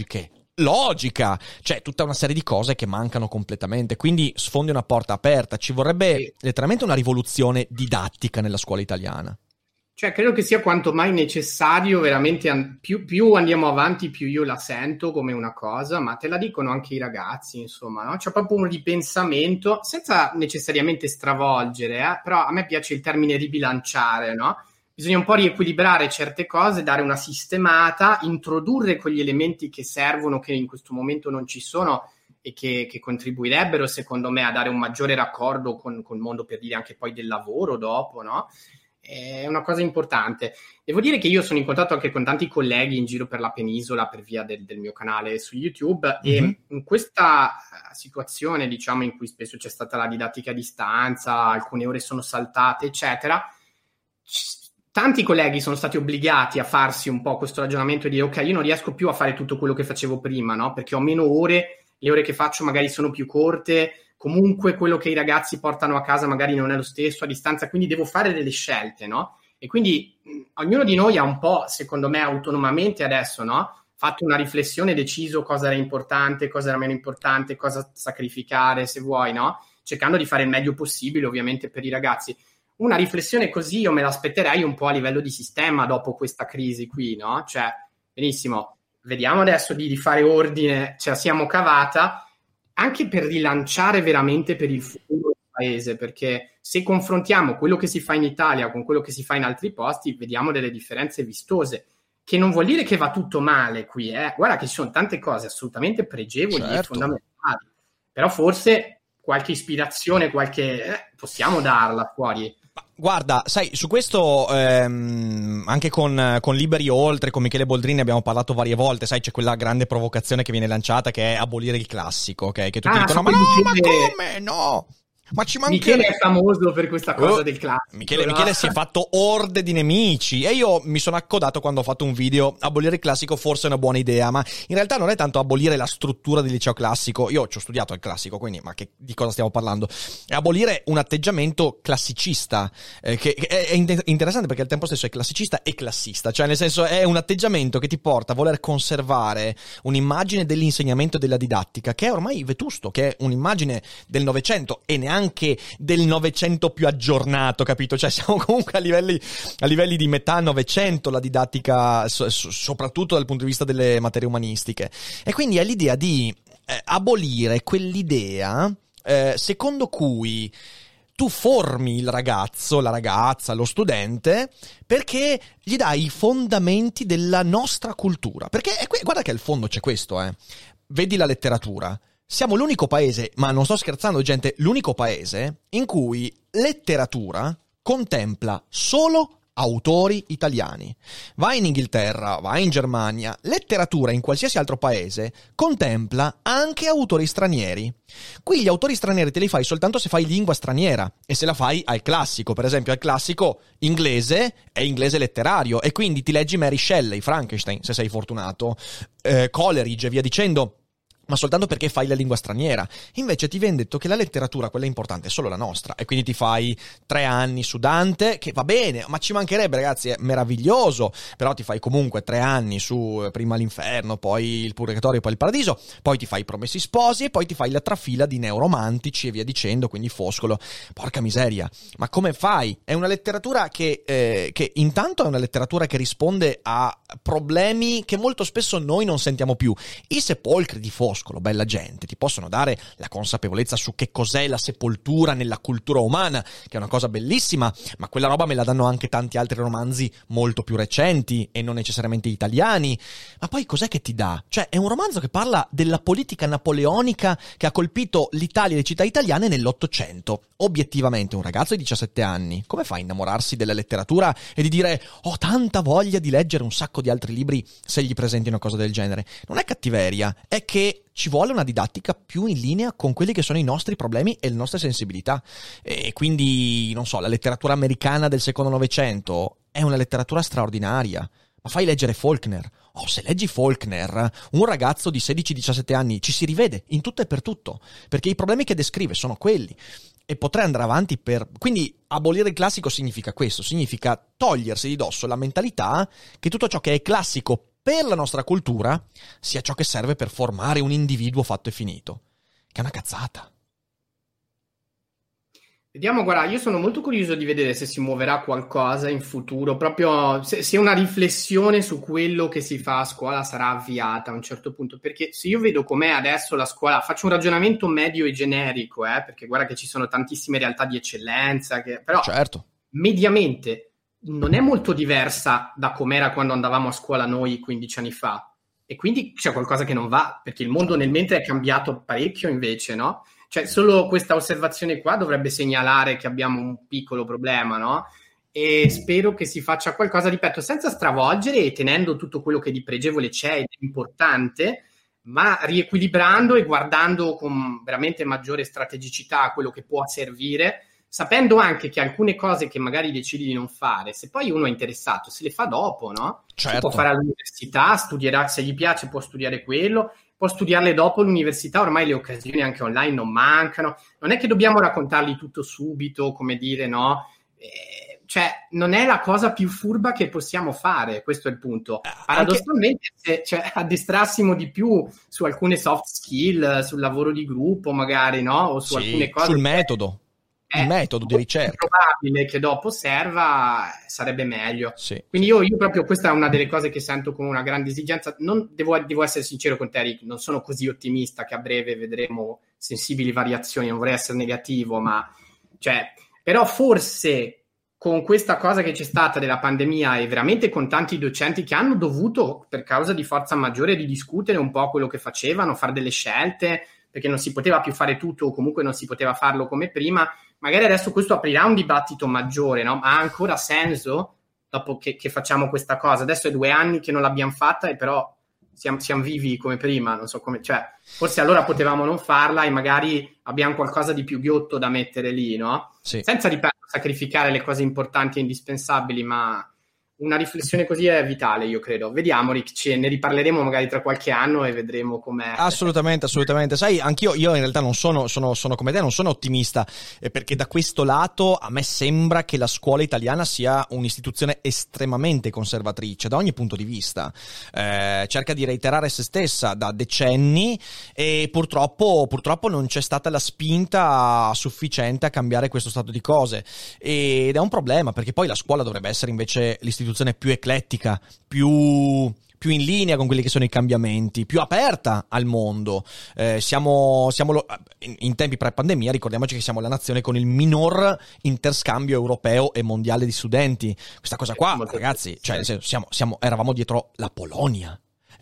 logica, cioè tutta una serie di cose che mancano completamente. Quindi sfondi una porta aperta. Ci vorrebbe letteralmente una rivoluzione didattica nella scuola italiana. Cioè, credo che sia quanto mai necessario, veramente, più andiamo avanti, più io la sento come una cosa, ma te la dicono anche i ragazzi, insomma, no? C'è proprio un ripensamento, senza necessariamente stravolgere, però a me piace il termine ribilanciare, no? Bisogna un po' riequilibrare certe cose, dare una sistemata, introdurre quegli elementi che servono, che in questo momento non ci sono, e che contribuirebbero, secondo me, a dare un maggiore raccordo con il mondo, per dire anche poi del lavoro dopo, no? È una cosa importante. Devo dire che io sono in contatto anche con tanti colleghi in giro per la penisola per via del mio canale su YouTube, e in questa situazione, diciamo, in cui spesso c'è stata la didattica a distanza, alcune ore sono saltate, eccetera, tanti colleghi sono stati obbligati a farsi un po' questo ragionamento e dire: ok, io non riesco più a fare tutto quello che facevo prima, no? Perché ho meno ore, le ore che faccio magari sono più corte, comunque quello che i ragazzi portano a casa magari non è lo stesso a distanza, quindi devo fare delle scelte, no? E quindi ognuno di noi ha un po', secondo me, autonomamente adesso, no? Fatto una riflessione, deciso cosa era importante, cosa era meno importante, cosa sacrificare, se vuoi, no? cercando di fare il meglio possibile ovviamente per i ragazzi. Una riflessione così io me l'aspetterei un po' a livello di sistema dopo questa crisi qui, no? Cioè, benissimo, vediamo adesso di fare ordine, ce la siamo cavata, anche per rilanciare veramente per il futuro del paese, perché se confrontiamo quello che si fa in Italia con quello che si fa in altri posti, vediamo delle differenze vistose, che non vuol dire che va tutto male qui, guarda che ci sono tante cose assolutamente pregevoli e fondamentali, però forse qualche ispirazione, possiamo darla fuori. Guarda, sai, su questo anche con Liberi Oltre, con Michele Boldrini abbiamo parlato varie volte, sai, c'è quella grande provocazione che viene lanciata che è abolire il classico, ok? Che tutti dicono, ma no, ma come? No! Ma ci mancherebbe. Michele è famoso per questa cosa del classico. Michele si è fatto orde di nemici e io mi sono accodato quando ho fatto un video. Abolire il classico forse è una buona idea, ma in realtà non è tanto abolire la struttura del liceo classico. Io ci ho studiato il classico, quindi di cosa stiamo parlando? È abolire un atteggiamento classicista, che è interessante perché al tempo stesso è classicista e classista, cioè nel senso è un atteggiamento che ti porta a voler conservare un'immagine dell'insegnamento e della didattica che è ormai vetusto, che è un'immagine del Novecento e neanche del Novecento più aggiornato, capito? Cioè siamo comunque a livelli di metà Novecento, la didattica, soprattutto dal punto di vista delle materie umanistiche. E quindi è l'idea di abolire quell'idea secondo cui tu formi il ragazzo, la ragazza, lo studente, perché gli dai i fondamenti della nostra cultura. Perché guarda che al fondo c'è questo, Vedi la letteratura. Siamo l'unico paese, ma non sto scherzando gente, l'unico paese in cui letteratura contempla solo autori italiani. Vai in Inghilterra, vai in Germania, letteratura in qualsiasi altro paese contempla anche autori stranieri. Qui gli autori stranieri te li fai soltanto se fai lingua straniera e se la fai al classico. Per esempio al classico inglese è inglese letterario e quindi ti leggi Mary Shelley, Frankenstein, se sei fortunato, Coleridge e via dicendo, ma soltanto perché fai la lingua straniera. Invece ti viene detto che la letteratura, quella importante, è solo la nostra, e quindi ti fai 3 anni su Dante, che va bene, ma ci mancherebbe, ragazzi, è meraviglioso, però ti fai comunque 3 anni su prima l'Inferno, poi il Purgatorio, poi il Paradiso, poi ti fai i Promessi Sposi e poi ti fai la trafila di neoromantici e via dicendo, quindi Foscolo. Porca miseria, ma come fai? È una letteratura che intanto è una letteratura che risponde a problemi che molto spesso noi non sentiamo più. I sepolcri di Foscolo, bella gente, ti possono dare la consapevolezza su che cos'è la sepoltura nella cultura umana, che è una cosa bellissima, ma quella roba me la danno anche tanti altri romanzi molto più recenti e non necessariamente italiani. Ma poi cos'è che ti dà? Cioè è un romanzo che parla della politica napoleonica che ha colpito l'Italia e le città italiane nell'Ottocento. Obiettivamente un ragazzo di 17 anni come fa a innamorarsi della letteratura e di dire ho tanta voglia di leggere un sacco di altri libri se gli presenti una cosa del genere? Non è cattiveria, è che ci vuole una didattica più in linea con quelli che sono i nostri problemi e le nostre sensibilità. E quindi, non so, la letteratura americana del secondo Novecento è una letteratura straordinaria. Ma fai leggere Faulkner. Se leggi Faulkner, un ragazzo di 16-17 anni ci si rivede in tutto e per tutto, perché i problemi che descrive sono quelli. E potrei andare avanti Quindi abolire il classico significa questo, significa togliersi di dosso la mentalità che tutto ciò che è classico per la nostra cultura sia ciò che serve per formare un individuo fatto e finito, che è una cazzata. Vediamo, guarda, io sono molto curioso di vedere se si muoverà qualcosa in futuro, proprio se una riflessione su quello che si fa a scuola sarà avviata a un certo punto, perché se io vedo com'è adesso la scuola, faccio un ragionamento medio e generico, perché guarda che ci sono tantissime realtà di eccellenza, però certo, mediamente non è molto diversa da com'era quando andavamo a scuola noi 15 anni fa, e quindi c'è qualcosa che non va, perché il mondo nel mentre è cambiato parecchio invece, no? Cioè solo questa osservazione qua dovrebbe segnalare che abbiamo un piccolo problema, no? E spero che si faccia qualcosa, ripeto, senza stravolgere e tenendo tutto quello che di pregevole c'è ed è importante, ma riequilibrando e guardando con veramente maggiore strategicità quello che può servire, sapendo anche che alcune cose che magari decidi di non fare, se poi uno è interessato, se le fa dopo, no? Certo. Si può fare all'università, studierà, se gli piace può studiare quello, può studiarle dopo l'università, ormai le occasioni anche online non mancano, non è che dobbiamo raccontargli tutto subito, come dire, no? cioè, non è la cosa più furba che possiamo fare, questo è il punto. Paradossalmente, se addestrassimo di più su alcune soft skill, sul lavoro di gruppo magari, no? O su alcune cose... sul metodo. Il metodo di ricerca. È probabile che dopo serva, sarebbe meglio. Sì. Quindi io proprio, questa è una delle cose che sento come una grande esigenza. Devo essere sincero con te, Rick, non sono così ottimista che a breve vedremo sensibili variazioni, non vorrei essere negativo, ma però forse con questa cosa che c'è stata della pandemia e veramente con tanti docenti che hanno dovuto, per causa di forza maggiore, di discutere un po' quello che facevano, fare delle scelte, perché non si poteva più fare tutto o comunque non si poteva farlo come prima. Magari adesso questo aprirà un dibattito maggiore, no? Ma ha ancora senso dopo che facciamo questa cosa? Adesso è 2 anni che non l'abbiamo fatta e però siamo vivi come prima, non so come, forse allora potevamo non farla e magari abbiamo qualcosa di più ghiotto da mettere lì, no? Sì. Senza, ripeto, sacrificare le cose importanti e indispensabili, ma una riflessione così è vitale, io credo. Vediamo, Rick, ne riparleremo magari tra qualche anno e vedremo com'è. Assolutamente. Sai, anch'io in realtà non sono come te, non sono ottimista, perché da questo lato a me sembra che la scuola italiana sia un'istituzione estremamente conservatrice da ogni punto di vista. Cerca di reiterare se stessa da decenni e purtroppo non c'è stata la spinta sufficiente a cambiare questo stato di cose, ed è un problema, perché poi la scuola dovrebbe essere invece l'istituzione più eclettica, più in linea con quelli che sono i cambiamenti, più aperta al mondo. In tempi pre-pandemia, ricordiamoci che siamo la nazione con il minor interscambio europeo e mondiale di studenti. Questa cosa qua, ragazzi, eravamo dietro la Polonia,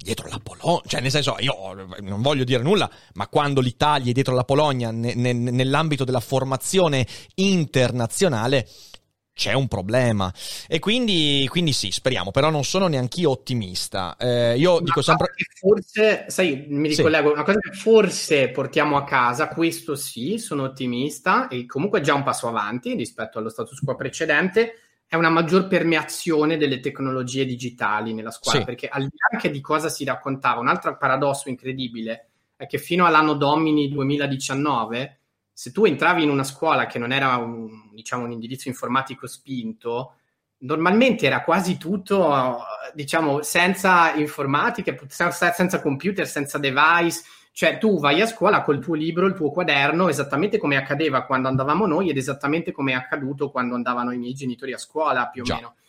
cioè nel senso, io non voglio dire nulla, ma quando l'Italia è dietro la Polonia nell'ambito della formazione internazionale c'è un problema, e quindi sì, speriamo, però non sono neanch'io ottimista. Io dico sempre che forse, sai, mi ricollego, una cosa che forse portiamo a casa, questo sì, sono ottimista, e comunque è già un passo avanti rispetto allo status quo precedente, è una maggior permeazione delle tecnologie digitali nella scuola, perché al di là anche di cosa si raccontava, un altro paradosso incredibile è che fino all'anno Domini 2019, se tu entravi in una scuola che non era un indirizzo informatico spinto, normalmente era quasi tutto, senza informatica, senza computer, senza device. Cioè tu vai a scuola col tuo libro, il tuo quaderno, esattamente come accadeva quando andavamo noi ed esattamente come è accaduto quando andavano i miei genitori a scuola, più o meno.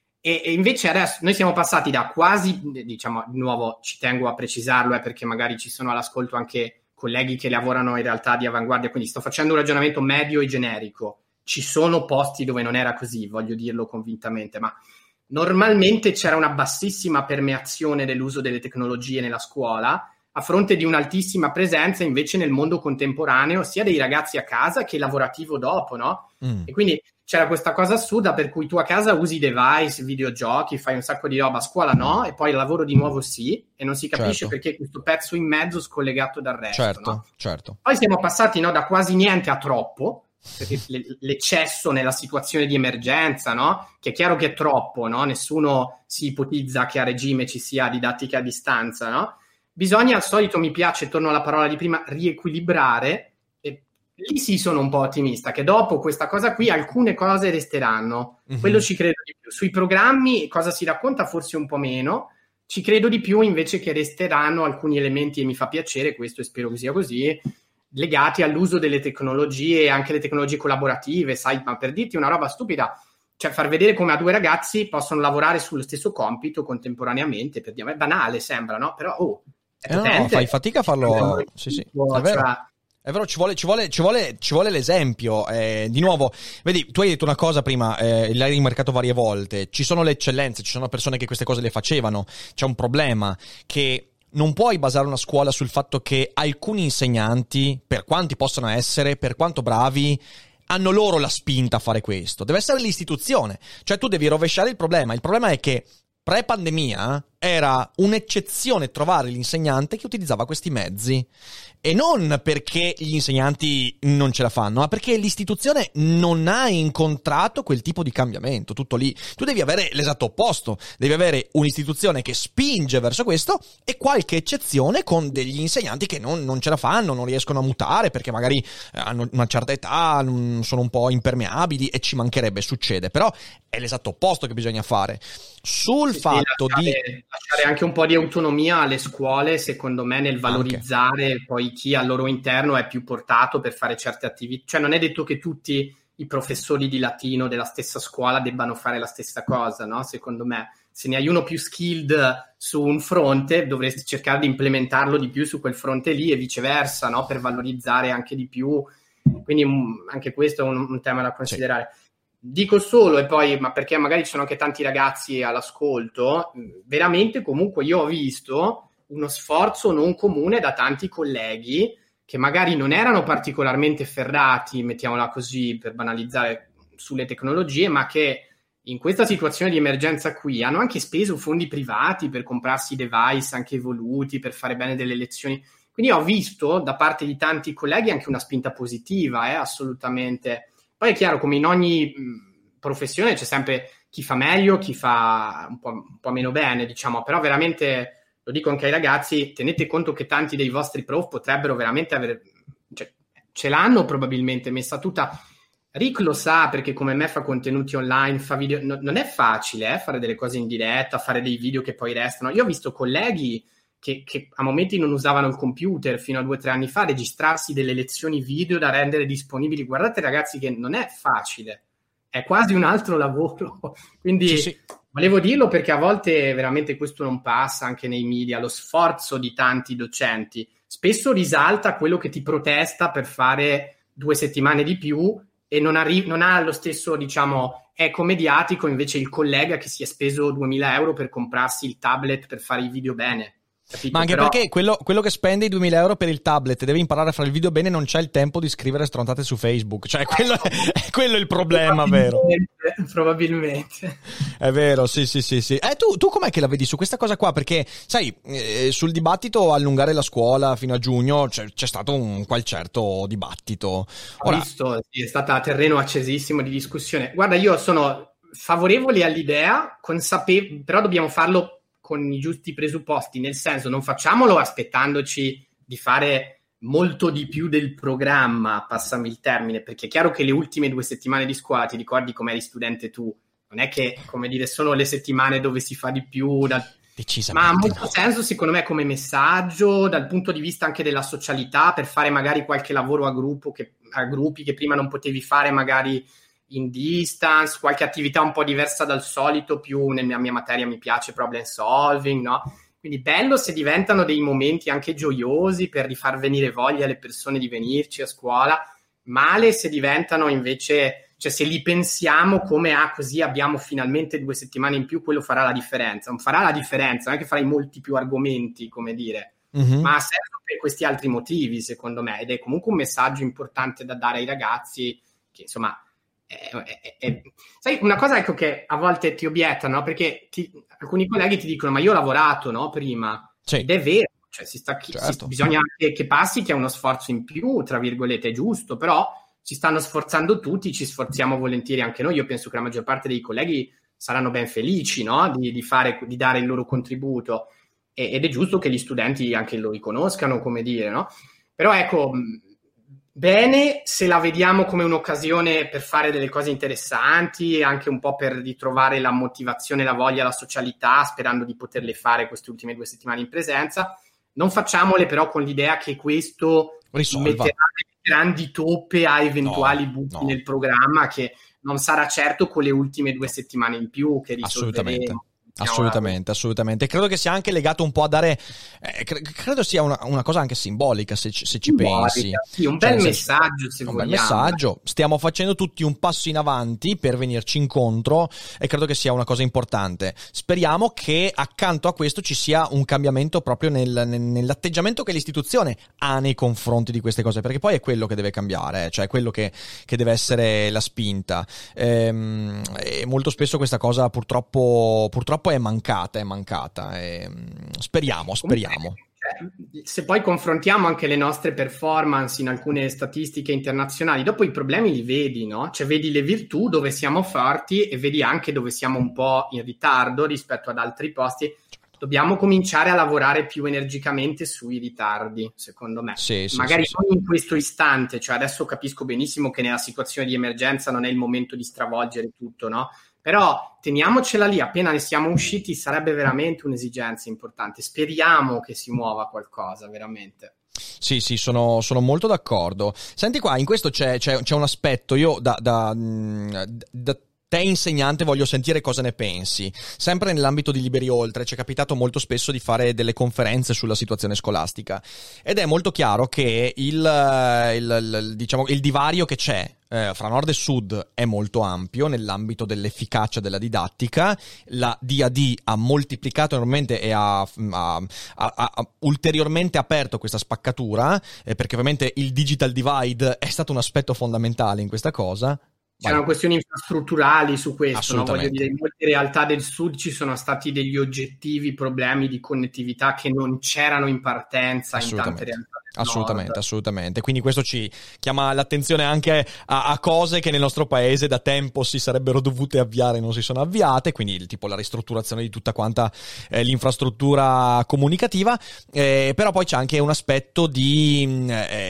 E invece adesso noi siamo passati da quasi, di nuovo ci tengo a precisarlo, perché magari ci sono all'ascolto anche colleghi che lavorano in realtà di avanguardia, quindi sto facendo un ragionamento medio e generico. Ci sono posti dove non era così, voglio dirlo convintamente, ma normalmente c'era una bassissima permeazione dell'uso delle tecnologie nella scuola, a fronte di un'altissima presenza invece nel mondo contemporaneo, sia dei ragazzi a casa che lavorativo dopo, no? E quindi c'era questa cosa assurda per cui tu a casa usi device, videogiochi, fai un sacco di roba, a scuola no, e poi al lavoro di nuovo sì, e non si capisce perché questo pezzo in mezzo scollegato dal resto. Certo. Poi siamo passati da quasi niente a troppo, perché l'eccesso nella situazione di emergenza, no? Che è chiaro che è troppo, no? Nessuno si ipotizza che a regime ci sia didattica a distanza, no? Bisogna, al solito mi piace, torno alla parola di prima, riequilibrare. Lì sì sono un po' ottimista, che dopo questa cosa qui alcune cose resteranno. Quello ci credo di più. Sui programmi cosa si racconta forse un po' meno, ci credo di più invece che resteranno alcuni elementi, e mi fa piacere questo e spero che sia così, legati all'uso delle tecnologie, anche le tecnologie collaborative, sai, ma per dirti una roba stupida, cioè far vedere come a 2 ragazzi possono lavorare sullo stesso compito contemporaneamente, per dire, è banale sembra, no? Però no, fai fatica a farlo. Sì, è vero. È vero, ci vuole l'esempio. Di nuovo, vedi, tu hai detto una cosa prima, l'hai rimarcato varie volte. Ci sono le eccellenze, ci sono persone che queste cose le facevano. C'è un problema che non puoi basare una scuola sul fatto che alcuni insegnanti, per quanti possano essere, per quanto bravi, hanno loro la spinta a fare questo. Deve essere l'istituzione. Cioè tu devi rovesciare il problema. Il problema è che pre-pandemia era un'eccezione trovare l'insegnante che utilizzava questi mezzi. E non perché gli insegnanti non ce la fanno, ma perché l'istituzione non ha incontrato quel tipo di cambiamento. Tutto lì. Tu devi avere l'esatto opposto. Devi avere un'istituzione che spinge verso questo e qualche eccezione con degli insegnanti che non ce la fanno, non riescono a mutare perché magari hanno una certa età, sono un po' impermeabili, e ci mancherebbe, succede. Però è l'esatto opposto che bisogna fare. Sul fatto di lasciare anche un po' di autonomia alle scuole, secondo me, nel valorizzare anche poi chi al loro interno è più portato per fare certe attività. Cioè non è detto che tutti i professori di latino della stessa scuola debbano fare la stessa cosa, no? Secondo me, se ne hai uno più skilled su un fronte, dovresti cercare di implementarlo di più su quel fronte lì e viceversa, no? Per valorizzare anche di più. Quindi anche questo è un tema da considerare. Sì. Dico solo, e poi, ma perché magari ci sono anche tanti ragazzi all'ascolto, veramente comunque io ho visto uno sforzo non comune da tanti colleghi che magari non erano particolarmente ferrati, mettiamola così per banalizzare, sulle tecnologie, ma che in questa situazione di emergenza qui hanno anche speso fondi privati per comprarsi device anche evoluti, per fare bene delle lezioni. Quindi ho visto da parte di tanti colleghi anche una spinta positiva, assolutamente. Poi è chiaro, come in ogni professione c'è sempre chi fa meglio, chi fa un po' meno bene, diciamo, però veramente, lo dico anche ai ragazzi, tenete conto che tanti dei vostri prof potrebbero veramente avere, cioè, ce l'hanno probabilmente messa tutta. Rick lo sa, perché come me fa contenuti online, fa video, non è facile fare delle cose in diretta, fare dei video che poi restano. Io ho visto colleghi che a momenti non usavano il computer fino a 2 o 3 anni fa, registrarsi delle lezioni video da rendere disponibili. Guardate ragazzi che non è facile, è quasi un altro lavoro. Quindi sì. Volevo dirlo perché a volte veramente questo non passa anche nei media, lo sforzo di tanti docenti. Spesso risalta quello che ti protesta per fare 2 settimane di più e non ha lo stesso, diciamo, eco mediatico invece il collega che si è speso 2.000 euro per comprarsi il tablet per fare i video bene. Capito? Ma anche perché quello che spende i 2.000 euro per il tablet deve imparare a fare il video bene, non c'è il tempo di scrivere stronzate su Facebook. Cioè quello è il problema, vero? Probabilmente. È vero, sì. Tu com'è che la vedi su questa cosa qua? Perché, sai, sul dibattito allungare la scuola fino a giugno c'è stato un qual certo dibattito. Ho visto, sì, è stata terreno accesissimo di discussione. Guarda, io sono favorevole all'idea, però dobbiamo farlo con i giusti presupposti, nel senso, non facciamolo aspettandoci di fare molto di più del programma, passami il termine, perché è chiaro che le ultime 2 settimane di scuola, ti ricordi come eri studente tu, non è che, come dire, sono le settimane dove si fa di più, ma ha molto senso secondo me come messaggio, dal punto di vista anche della socialità, per fare magari qualche lavoro a gruppi che prima non potevi fare magari in distance, qualche attività un po' diversa dal solito, più nella mia materia mi piace problem solving, no? Quindi bello se diventano dei momenti anche gioiosi per rifar venire voglia alle persone di venirci a scuola, male se diventano invece, cioè se li pensiamo come così abbiamo finalmente 2 settimane in più, quello farà la differenza. Non farà la differenza, non è che farai molti più argomenti, come dire, ma serve per questi altri motivi, secondo me, ed è comunque un messaggio importante da dare ai ragazzi che, insomma, sai, una cosa, ecco, che a volte ti obiettano, no? Perché alcuni colleghi ti dicono: ma io ho lavorato, no, prima, sì. Ed è vero, cioè certo. Bisogna anche che passi che è uno sforzo in più, tra virgolette, è giusto, però ci stanno sforzando tutti, ci sforziamo volentieri anche noi. Io penso che la maggior parte dei colleghi saranno ben felici, no? di dare il loro contributo, ed è giusto che gli studenti anche lo riconoscano, come dire, no? Però ecco, bene se la vediamo come un'occasione per fare delle cose interessanti, anche un po' per ritrovare la motivazione, la voglia, la socialità, sperando di poterle fare queste ultime 2 settimane in presenza. Non facciamole però con l'idea che questo metterà delle grandi toppe a eventuali buchi nel programma, che non sarà certo con le ultime 2 settimane in più che risolveremo. Assolutamente. Credo che sia anche legato un po' a dare, credo sia una cosa anche simbolica, se ci pensi. Sì, un bel messaggio, se vogliamo. Un bel messaggio. Stiamo facendo tutti un passo in avanti per venirci incontro e credo che sia una cosa importante. Speriamo che accanto a questo ci sia un cambiamento proprio nell'atteggiamento che l'istituzione ha nei confronti di queste cose, perché poi è quello che deve cambiare, cioè è quello che deve essere la spinta. E molto spesso questa cosa purtroppo purtroppo è mancata e speriamo. Se poi confrontiamo anche le nostre performance in alcune statistiche internazionali, dopo i problemi li vedi, no? Cioè vedi le virtù dove siamo forti e vedi anche dove siamo un po' in ritardo rispetto ad altri posti. Dobbiamo cominciare a lavorare più energicamente sui ritardi, secondo me. Magari non in questo istante, cioè adesso capisco benissimo che nella situazione di emergenza non è il momento di stravolgere tutto, no? Però teniamocela lì, appena ne siamo usciti sarebbe veramente un'esigenza importante. Speriamo che si muova qualcosa, veramente. Sì, sono molto d'accordo. Senti qua, in questo c'è un aspetto, io da te insegnante voglio sentire cosa ne pensi. Sempre nell'ambito di Liberi Oltre ci è capitato molto spesso di fare delle conferenze sulla situazione scolastica ed è molto chiaro che il divario che c'è fra nord e sud è molto ampio nell'ambito dell'efficacia della didattica. La DAD ha moltiplicato enormemente e ha ulteriormente aperto questa spaccatura, perché ovviamente il digital divide è stato un aspetto fondamentale in questa cosa. C'erano questioni infrastrutturali su questo, no? Voglio dire, in molte realtà del sud ci sono stati degli oggettivi problemi di connettività che non c'erano in partenza in tante realtà. Assolutamente. Quindi questo ci chiama l'attenzione anche a cose che nel nostro paese da tempo si sarebbero dovute avviare e non si sono avviate, quindi tipo la ristrutturazione di tutta quanta l'infrastruttura comunicativa, però poi c'è anche un aspetto di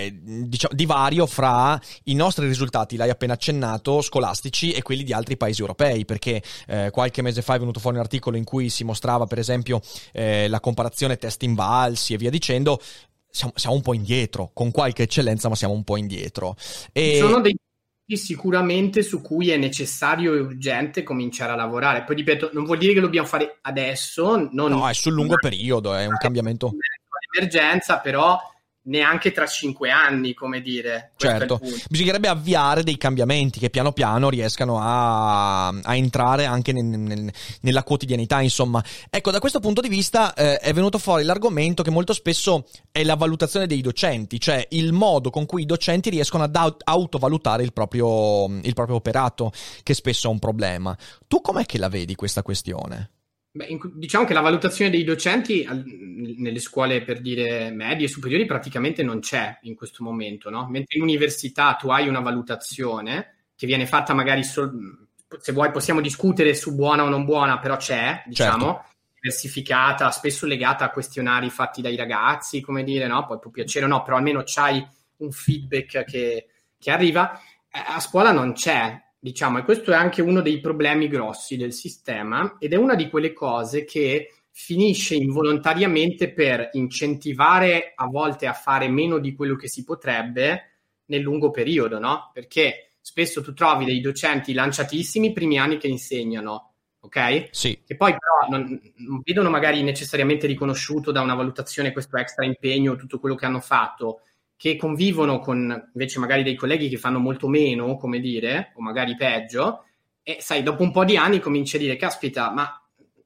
divario fra i nostri risultati, l'hai appena accennato, scolastici e quelli di altri paesi europei, perché qualche mese fa è venuto fuori un articolo in cui si mostrava per esempio la comparazione test invalsi e via dicendo. Siamo un po' indietro, con qualche eccellenza, ma siamo un po' indietro. Ci sono dei punti sicuramente su cui è necessario e urgente cominciare a lavorare. Poi ripeto, non vuol dire che lo dobbiamo fare adesso. No, è sul lungo periodo, è un cambiamento. Emergenza, però neanche tra 5 anni, come dire. Certo, bisognerebbe avviare dei cambiamenti che piano piano riescano a entrare anche nella quotidianità, insomma. Ecco, da questo punto di vista è venuto fuori l'argomento che molto spesso è la valutazione dei docenti, cioè il modo con cui i docenti riescono ad autovalutare il proprio operato, che spesso è un problema. Tu com'è che la vedi questa questione? Diciamo che la valutazione dei docenti nelle scuole, per dire, medie e superiori praticamente non c'è in questo momento, no? Mentre in università tu hai una valutazione che viene fatta magari, se vuoi possiamo discutere su buona o non buona, però c'è, diciamo, certo, diversificata, spesso legata a questionari fatti dai ragazzi, come dire, no? Poi può piacere o no, però almeno c'hai un feedback che arriva. A scuola non c'è. Diciamo, e questo è anche uno dei problemi grossi del sistema ed è una di quelle cose che finisce involontariamente per incentivare a volte a fare meno di quello che si potrebbe nel lungo periodo, no? Perché spesso tu trovi dei docenti lanciatissimi i primi anni che insegnano, ok? Sì. Che poi però non vedono magari necessariamente riconosciuto da una valutazione questo extra impegno, tutto quello che hanno fatto, che convivono con invece magari dei colleghi che fanno molto meno, come dire, o magari peggio, e sai, dopo un po' di anni cominci a dire, caspita, ma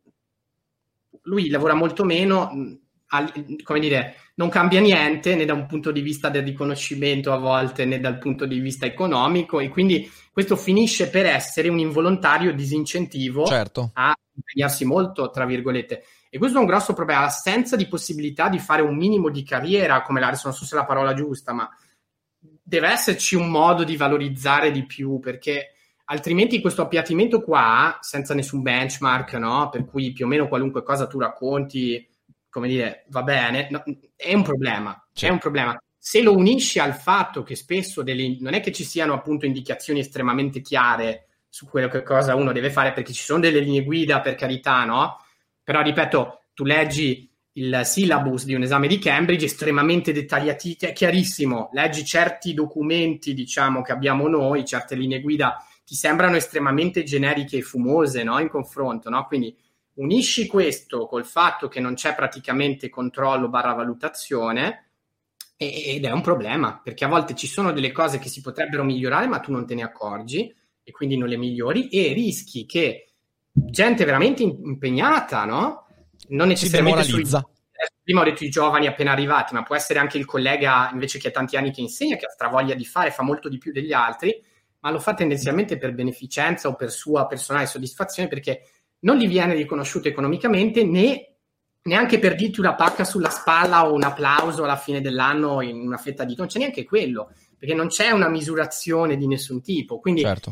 lui lavora molto meno, come dire, non cambia niente né da un punto di vista del riconoscimento a volte né dal punto di vista economico, e quindi questo finisce per essere un involontario disincentivo, certo, a impegnarsi molto, tra virgolette. E questo è un grosso problema, l'assenza di possibilità di fare un minimo di carriera, come adesso non so se è la parola giusta, ma deve esserci un modo di valorizzare di più, perché altrimenti questo appiattimento qua, senza nessun benchmark, no? Per cui più o meno qualunque cosa tu racconti, come dire, va bene, no, è un problema, è un problema. Se lo unisci al fatto che spesso non è che ci siano appunto indicazioni estremamente chiare su quello che cosa uno deve fare, perché ci sono delle linee guida, per carità, no? Però, ripeto, tu leggi il syllabus di un esame di Cambridge estremamente dettagliati, è chiarissimo, leggi certi documenti, diciamo, che abbiamo noi, certe linee guida, ti sembrano estremamente generiche e fumose, no? In confronto, no? Quindi unisci questo col fatto che non c'è praticamente controllo / valutazione ed è un problema, perché a volte ci sono delle cose che si potrebbero migliorare, ma tu non te ne accorgi e quindi non le migliori, e rischi che gente veramente impegnata, no? Non necessariamente si demoralizza. Prima ho detto i giovani appena arrivati, ma può essere anche il collega invece che ha tanti anni che insegna, che ha stravoglia di fare, fa molto di più degli altri, ma lo fa tendenzialmente per beneficenza o per sua personale soddisfazione, perché non gli viene riconosciuto economicamente neanche per dirti una pacca sulla spalla o un applauso alla fine dell'anno in una fetta di non c'è neanche quello, perché non c'è una misurazione di nessun tipo. Quindi Certo.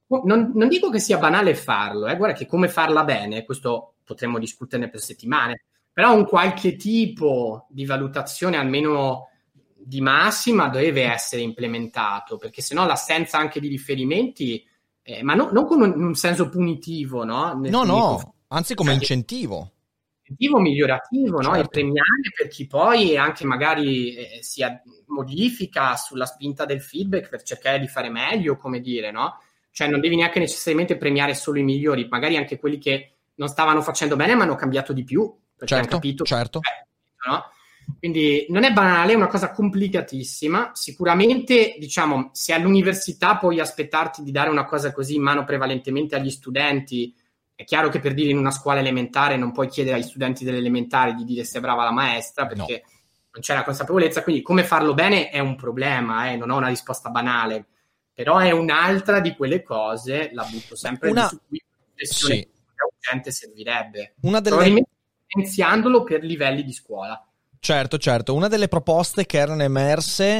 non dico che sia banale farlo, guarda che come farla bene, questo potremmo discuterne per settimane, però un qualche tipo di valutazione almeno di massima deve essere implementato, perché sennò l'assenza anche di riferimenti, ma non con un senso punitivo, no? No, anzi come incentivo. Incentivo migliorativo, no? E Certo. premiale per chi poi anche magari si modifica sulla spinta del feedback per cercare di fare meglio, come dire, no? Cioè non devi neanche necessariamente premiare solo i migliori, magari anche quelli che non stavano facendo bene ma hanno cambiato di più, perché hanno capito. Certo. No? Quindi non è banale, è una cosa complicatissima. Sicuramente, diciamo, se all'università puoi aspettarti di dare una cosa così in mano prevalentemente agli studenti, è chiaro che per dire in una scuola elementare non puoi chiedere agli studenti delle elementari di dire se è brava la maestra, perché non c'è la consapevolezza, quindi come farlo bene è un problema, non ho una risposta banale, però è un'altra di quelle cose, la butto sempre lì, su cui la urgente servirebbe. Probabilmente iniziandolo per livelli di scuola. Certo, una delle proposte che erano emerse,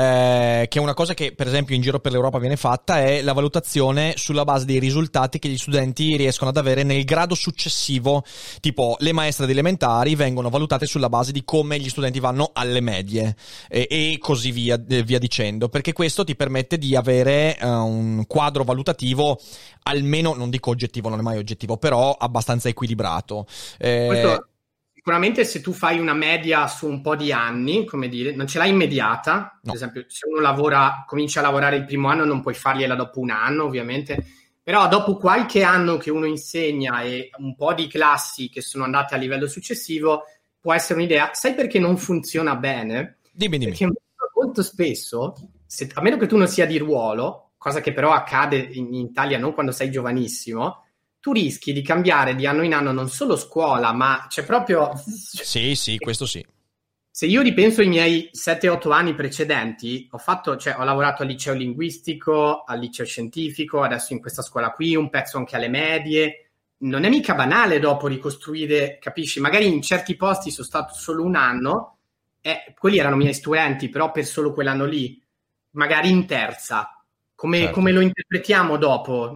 che è una cosa che per esempio in giro per l'Europa viene fatta, è la valutazione sulla base dei risultati che gli studenti riescono ad avere nel grado successivo, tipo le maestre di elementari vengono valutate sulla base di come gli studenti vanno alle medie e così via dicendo, perché questo ti permette di avere un quadro valutativo almeno, non dico oggettivo, non è mai oggettivo, però abbastanza equilibrato. Questo... Sicuramente se tu fai una media su un po' di anni, come dire, non ce l'hai immediata, per esempio se uno comincia a lavorare il primo anno non puoi fargliela dopo un anno ovviamente, però dopo qualche anno che uno insegna e un po' di classi che sono andate a livello successivo può essere un'idea. Sai perché non funziona bene? Dimmi. Perché molto spesso, a meno che tu non sia di ruolo, cosa che però accade in Italia non quando sei giovanissimo, tu rischi di cambiare di anno in anno non solo scuola, ma c'è proprio... Sì, questo sì. Se io ripenso ai miei 7-8 anni precedenti, ho lavorato al liceo linguistico, al liceo scientifico, adesso in questa scuola qui, un pezzo anche alle medie. Non è mica banale dopo ricostruire, capisci? Magari in certi posti sono stato solo un anno, quelli erano miei studenti, però per solo quell'anno lì, magari in terza. Come lo interpretiamo dopo?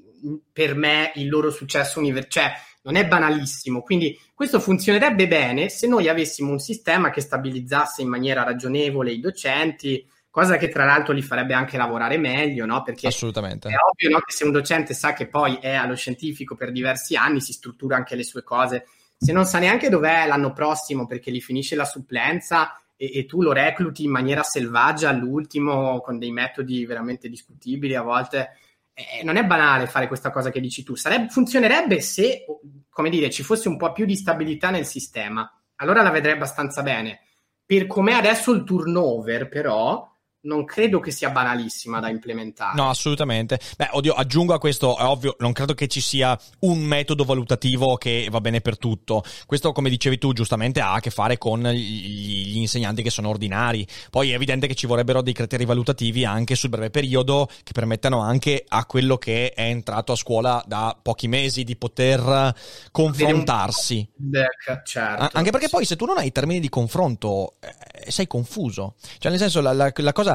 Per me il loro successo cioè non è banalissimo, quindi questo funzionerebbe bene se noi avessimo un sistema che stabilizzasse in maniera ragionevole i docenti, cosa che tra l'altro li farebbe anche lavorare meglio, no? Perché assolutamente è ovvio, no, che se un docente sa che poi è allo scientifico per diversi anni si struttura anche le sue cose, se non sa neanche dov'è l'anno prossimo perché gli finisce la supplenza e tu lo recluti in maniera selvaggia all'ultimo con dei metodi veramente discutibili a volte. Non è banale fare questa cosa che dici tu. Funzionerebbe se, come dire, ci fosse un po' più di stabilità nel sistema. Allora la vedrei abbastanza bene. Per com'è adesso il turnover, però, non credo che sia banalissima da implementare. No, assolutamente. Beh, aggiungo a questo, è ovvio, non credo che ci sia un metodo valutativo che va bene per tutto. Questo, come dicevi tu, giustamente ha a che fare con gli insegnanti che sono ordinari. Poi è evidente che ci vorrebbero dei criteri valutativi anche sul breve periodo che permettano anche a quello che è entrato a scuola da pochi mesi di poter confrontarsi. Certo. Anche perché poi se tu non hai termini di confronto sei confuso. Cioè nel senso la cosa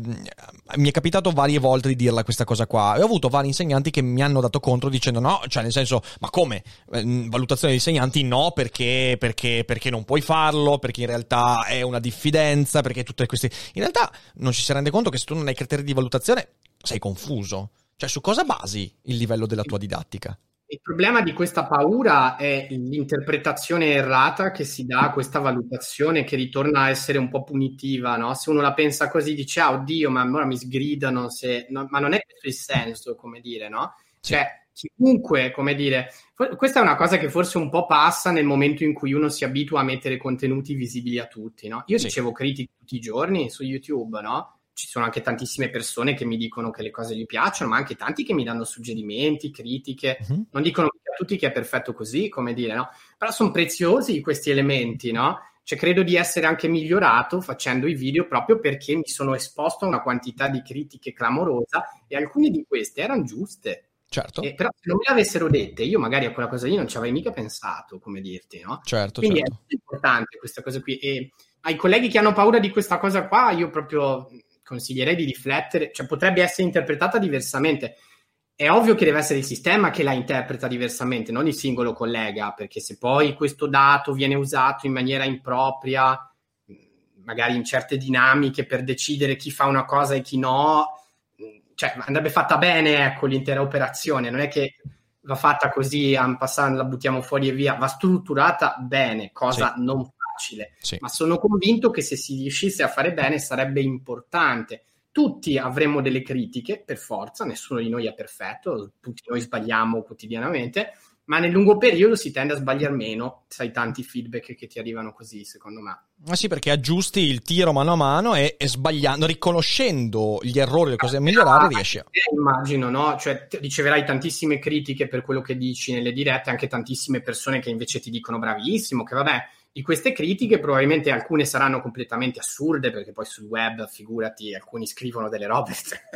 mi è capitato varie volte di dirla questa cosa qua e ho avuto vari insegnanti che mi hanno dato contro dicendo no, cioè nel senso ma come? Valutazione dei insegnanti no perché non puoi farlo, perché in realtà è una diffidenza, perché tutte queste in realtà non ci si rende conto che se tu non hai criteri di valutazione sei confuso. Cioè su cosa basi il livello della tua didattica? Il problema di questa paura è l'interpretazione errata che si dà a questa valutazione che ritorna a essere un po' punitiva, no? Se uno la pensa così dice ah oddio ma allora mi sgridano ma non è questo il senso, come dire, no? Cioè chiunque, come dire, questa è una cosa che forse un po' passa nel momento in cui uno si abitua a mettere contenuti visibili a tutti, no? Io ricevo critiche tutti i giorni su YouTube, no? Ci sono anche tantissime persone che mi dicono che le cose gli piacciono, ma anche tanti che mi danno suggerimenti, critiche. Non dicono a tutti che è perfetto così, come dire, no? Però sono preziosi questi elementi, no? Cioè credo di essere anche migliorato facendo i video proprio perché mi sono esposto a una quantità di critiche clamorosa e alcune di queste erano giuste. Certo. Però se non me le avessero dette, io magari a quella cosa lì non ci avrei mica pensato, come dirti, no? Certo, Quindi certo. è importante questa cosa qui. E ai colleghi che hanno paura di questa cosa qua, io proprio consiglierei di riflettere, cioè potrebbe essere interpretata diversamente. È ovvio che deve essere il sistema che la interpreta diversamente, non il singolo collega, perché se poi questo dato viene usato in maniera impropria, magari in certe dinamiche per decidere chi fa una cosa e chi no, cioè andrebbe fatta bene, ecco, l'intera operazione, non è che va fatta così, passando, la buttiamo fuori e via, va strutturata bene, cosa non facile, ma sono convinto che se si riuscisse a fare bene sarebbe importante. Tutti avremo delle critiche, per forza, nessuno di noi è perfetto, tutti noi sbagliamo quotidianamente, ma nel lungo periodo si tende a sbagliare meno, sai, tanti feedback che ti arrivano così, secondo me. Ma sì, perché aggiusti il tiro mano a mano e sbagliando, riconoscendo gli errori, le cose da migliorare, riesci a... Immagino, no? Cioè, riceverai tantissime critiche per quello che dici nelle dirette, anche tantissime persone che invece ti dicono bravissimo, che vabbè, di queste critiche probabilmente alcune saranno completamente assurde, perché poi sul web, figurati, alcuni scrivono delle robe...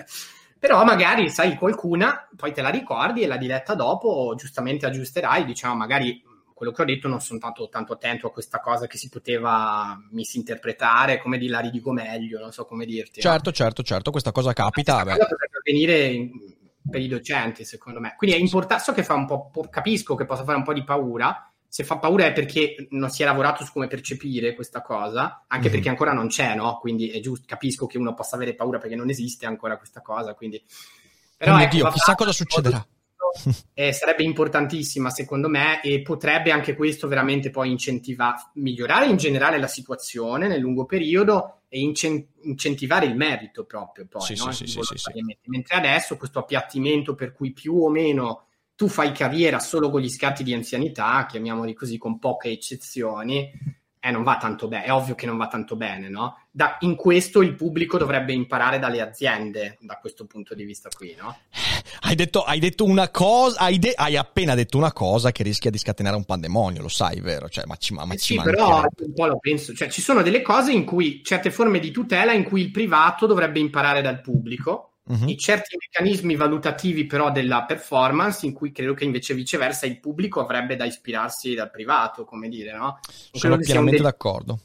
Però magari, sai, qualcuna, poi te la ricordi e la diretta dopo giustamente aggiusterai, diciamo, magari quello che ho detto non sono tanto attento a questa cosa che si poteva misinterpretare, come di la ridico meglio, non so come dirti. Certo, no? certo, questa cosa capita. Questa cosa potrebbe avvenire per i docenti, secondo me. Quindi è importante, so che fa un po', capisco che possa fare un po' di paura. Se fa paura è perché non si è lavorato su come percepire questa cosa, anche perché ancora non c'è, no? Quindi è giusto, capisco che uno possa avere paura perché non esiste ancora questa cosa, quindi... Però ecco, Dio, chissà cosa succederà. Sarebbe importantissima, secondo me, e potrebbe anche questo veramente poi migliorare in generale la situazione nel lungo periodo e incentivare il merito proprio poi, no? Sì. Mentre adesso questo appiattimento per cui più o meno tu fai carriera solo con gli scatti di anzianità, chiamiamoli così, con poche eccezioni, non va tanto bene, è ovvio che non va tanto bene, no? In questo il pubblico dovrebbe imparare dalle aziende, da questo punto di vista qui, no? Hai detto una cosa, hai appena detto una cosa che rischia di scatenare un pandemonio, lo sai, vero? Cioè, sì, però un po' lo penso, cioè ci sono delle cose in cui, certe forme di tutela in cui il privato dovrebbe imparare dal pubblico, e certi meccanismi valutativi però della performance in cui credo che invece viceversa il pubblico avrebbe da ispirarsi dal privato, come dire, no? Sono pienamente d'accordo.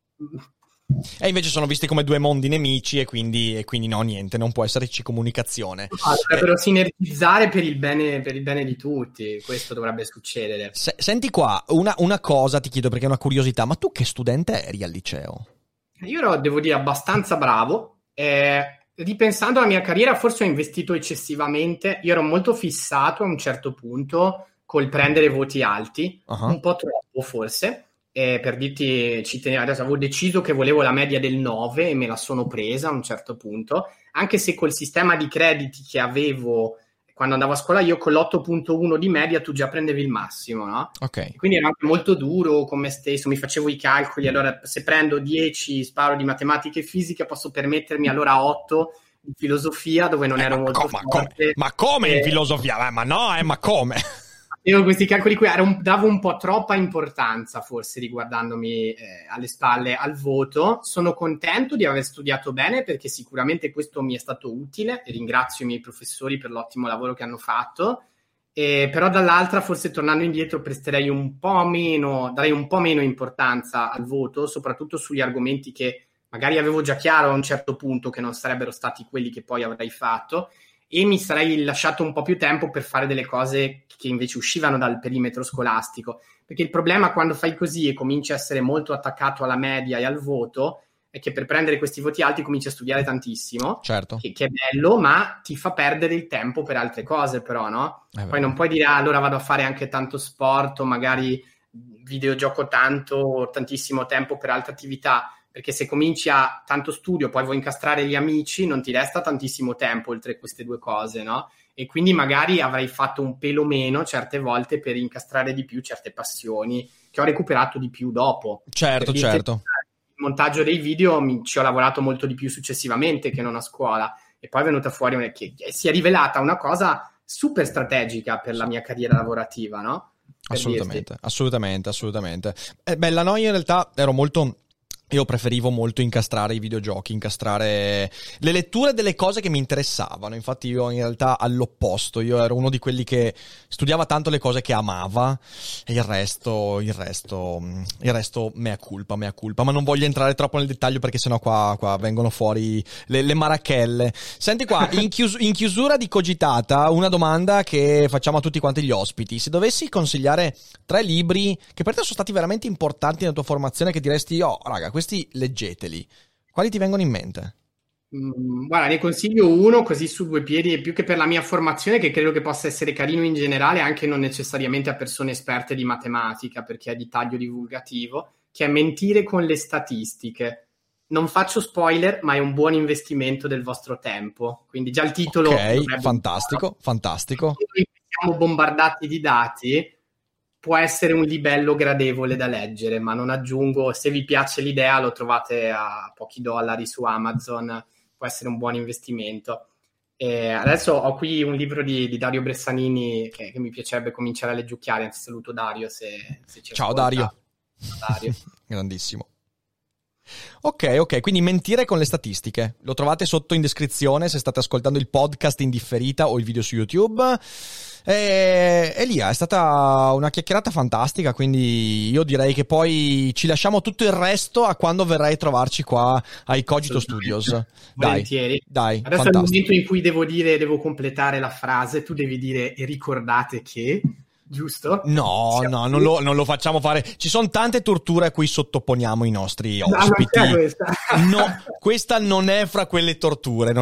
E invece sono visti come due mondi nemici e quindi no, niente, non può esserci comunicazione. Dovrebbero sinergizzare per il bene di tutti, questo dovrebbe succedere. Senti qua, una cosa ti chiedo perché è una curiosità, ma tu che studente eri al liceo? Io ero, devo dire, abbastanza bravo, ripensando alla mia carriera forse ho investito eccessivamente, io ero molto fissato a un certo punto col prendere voti alti, un po' troppo forse, per dirti, adesso avevo deciso che volevo la media del 9 e me la sono presa a un certo punto, anche se col sistema di crediti che avevo quando andavo a scuola io con l'8.1 di media tu già prendevi il massimo, no? Ok. Quindi ero anche molto duro con me stesso, mi facevo i calcoli, allora se prendo 10 sparo di matematica e fisica posso permettermi allora 8 in filosofia dove non ero molto forte. Ma come in filosofia? Ma no, ma come? Io questi calcoli qui davo un po' troppa importanza forse riguardandomi alle spalle al voto. Sono contento di aver studiato bene perché sicuramente questo mi è stato utile e ringrazio i miei professori per l'ottimo lavoro che hanno fatto, però dall'altra forse tornando indietro darei un po' meno importanza al voto, soprattutto sugli argomenti che magari avevo già chiaro a un certo punto che non sarebbero stati quelli che poi avrei fatto, e mi sarei lasciato un po' più tempo per fare delle cose che invece uscivano dal perimetro scolastico, perché il problema quando fai così e cominci a essere molto attaccato alla media e al voto è che per prendere questi voti alti cominci a studiare tantissimo, certo, che è bello, ma ti fa perdere il tempo per altre cose però, no? Poi non puoi dire allora vado a fare anche tanto sport o magari videogioco tantissimo tempo per altre attività, perché se cominci a tanto studio poi vuoi incastrare gli amici non ti resta tantissimo tempo oltre queste due cose, no? E quindi magari avrei fatto un pelo meno certe volte per incastrare di più certe passioni che ho recuperato di più dopo. Certo. Il montaggio dei video ci ho lavorato molto di più successivamente che non a scuola, e poi è venuta fuori che si è rivelata una cosa super strategica per la mia carriera lavorativa, no? Assolutamente. La noia in realtà ero molto io preferivo molto incastrare i videogiochi, incastrare le letture delle cose che mi interessavano. Infatti io in realtà all'opposto, io ero uno di quelli che studiava tanto le cose che amava e il resto mea culpa, ma non voglio entrare troppo nel dettaglio perché sennò qua vengono fuori le marachelle. Senti qua, in chiusura di Cogitata, una domanda che facciamo a tutti quanti gli ospiti: se dovessi consigliare 3 libri che per te sono stati veramente importanti nella tua formazione, che diresti, oh raga, questi leggeteli, quali ti vengono in mente? Guarda, ne consiglio uno così su 2 piedi, e più che per la mia formazione, che credo che possa essere carino in generale, anche non necessariamente a persone esperte di matematica, perché è di taglio divulgativo, che è Mentire con le statistiche. Non faccio spoiler, ma è un buon investimento del vostro tempo. Quindi già il titolo... Ok, fantastico. Siamo bombardati di dati, può essere un libello gradevole da leggere, ma non aggiungo, se vi piace l'idea lo trovate a pochi dollari su Amazon, può essere un buon investimento. E adesso ho qui un libro di Dario Bressanini che mi piacerebbe cominciare a leggiucchiare, anzi saluto Dario se ci Ciao ascolta. Dario. Grandissimo. Ok, quindi Mentire con le statistiche. Lo trovate sotto in descrizione se state ascoltando il podcast in differita o il video su YouTube. Elia, è stata una chiacchierata fantastica, quindi io direi che poi ci lasciamo tutto il resto a quando verrai a trovarci qua ai Cogito Studios. Volentieri. Dai, adesso fantastico. è il momento in cui devo completare la frase, tu devi dire e ricordate che... Giusto? No, non lo facciamo fare. Ci sono tante torture a cui sottoponiamo i nostri ospiti. No, questa non è fra quelle torture.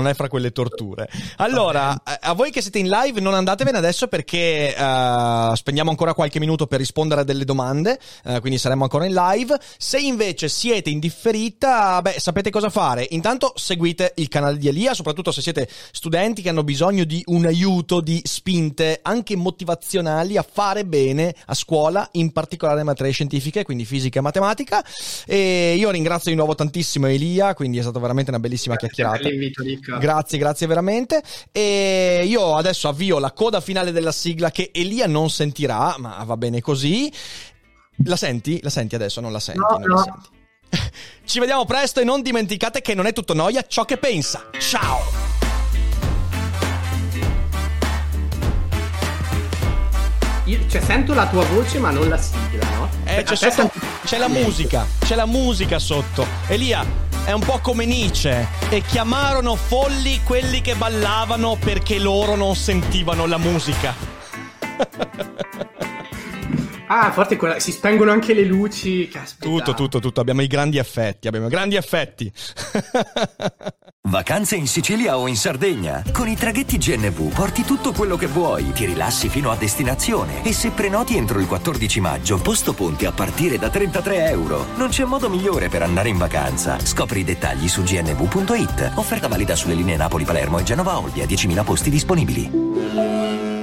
Allora, a voi che siete in live, non andatevene adesso perché spendiamo ancora qualche minuto per rispondere a delle domande, quindi saremo ancora in live. Se invece siete in differita, sapete cosa fare. Intanto seguite il canale di Elia, soprattutto se siete studenti che hanno bisogno di un aiuto, di spinte anche motivazionali a fare bene a scuola, in particolare materie scientifiche, quindi fisica e matematica. E io ringrazio di nuovo tantissimo Elia, quindi è stata veramente una bellissima chiacchierata. Per l'invito, Dick. Grazie veramente. E io adesso avvio la coda finale della sigla che Elia non sentirà, ma va bene così. La senti? La senti adesso? Non la senti? No. La senti. Ci vediamo presto e non dimenticate che non è tutto noia ciò che pensa. Ciao! Sento la tua voce ma non la sigla, no? C'è la musica sotto. Elia, è un po' come Nietzsche. E chiamarono folli quelli che ballavano perché loro non sentivano la musica. Ah, forte si spengono anche le luci. Caspita. Tutto. Abbiamo i grandi effetti. Vacanze in Sicilia o in Sardegna? Con i traghetti GNV porti tutto quello che vuoi, ti rilassi fino a destinazione e se prenoti entro il 14 maggio, posto ponti a partire da €33. Non c'è modo migliore per andare in vacanza. Scopri i dettagli su gnv.it. Offerta valida sulle linee Napoli-Palermo e Genova-Olbia, 10.000 posti disponibili.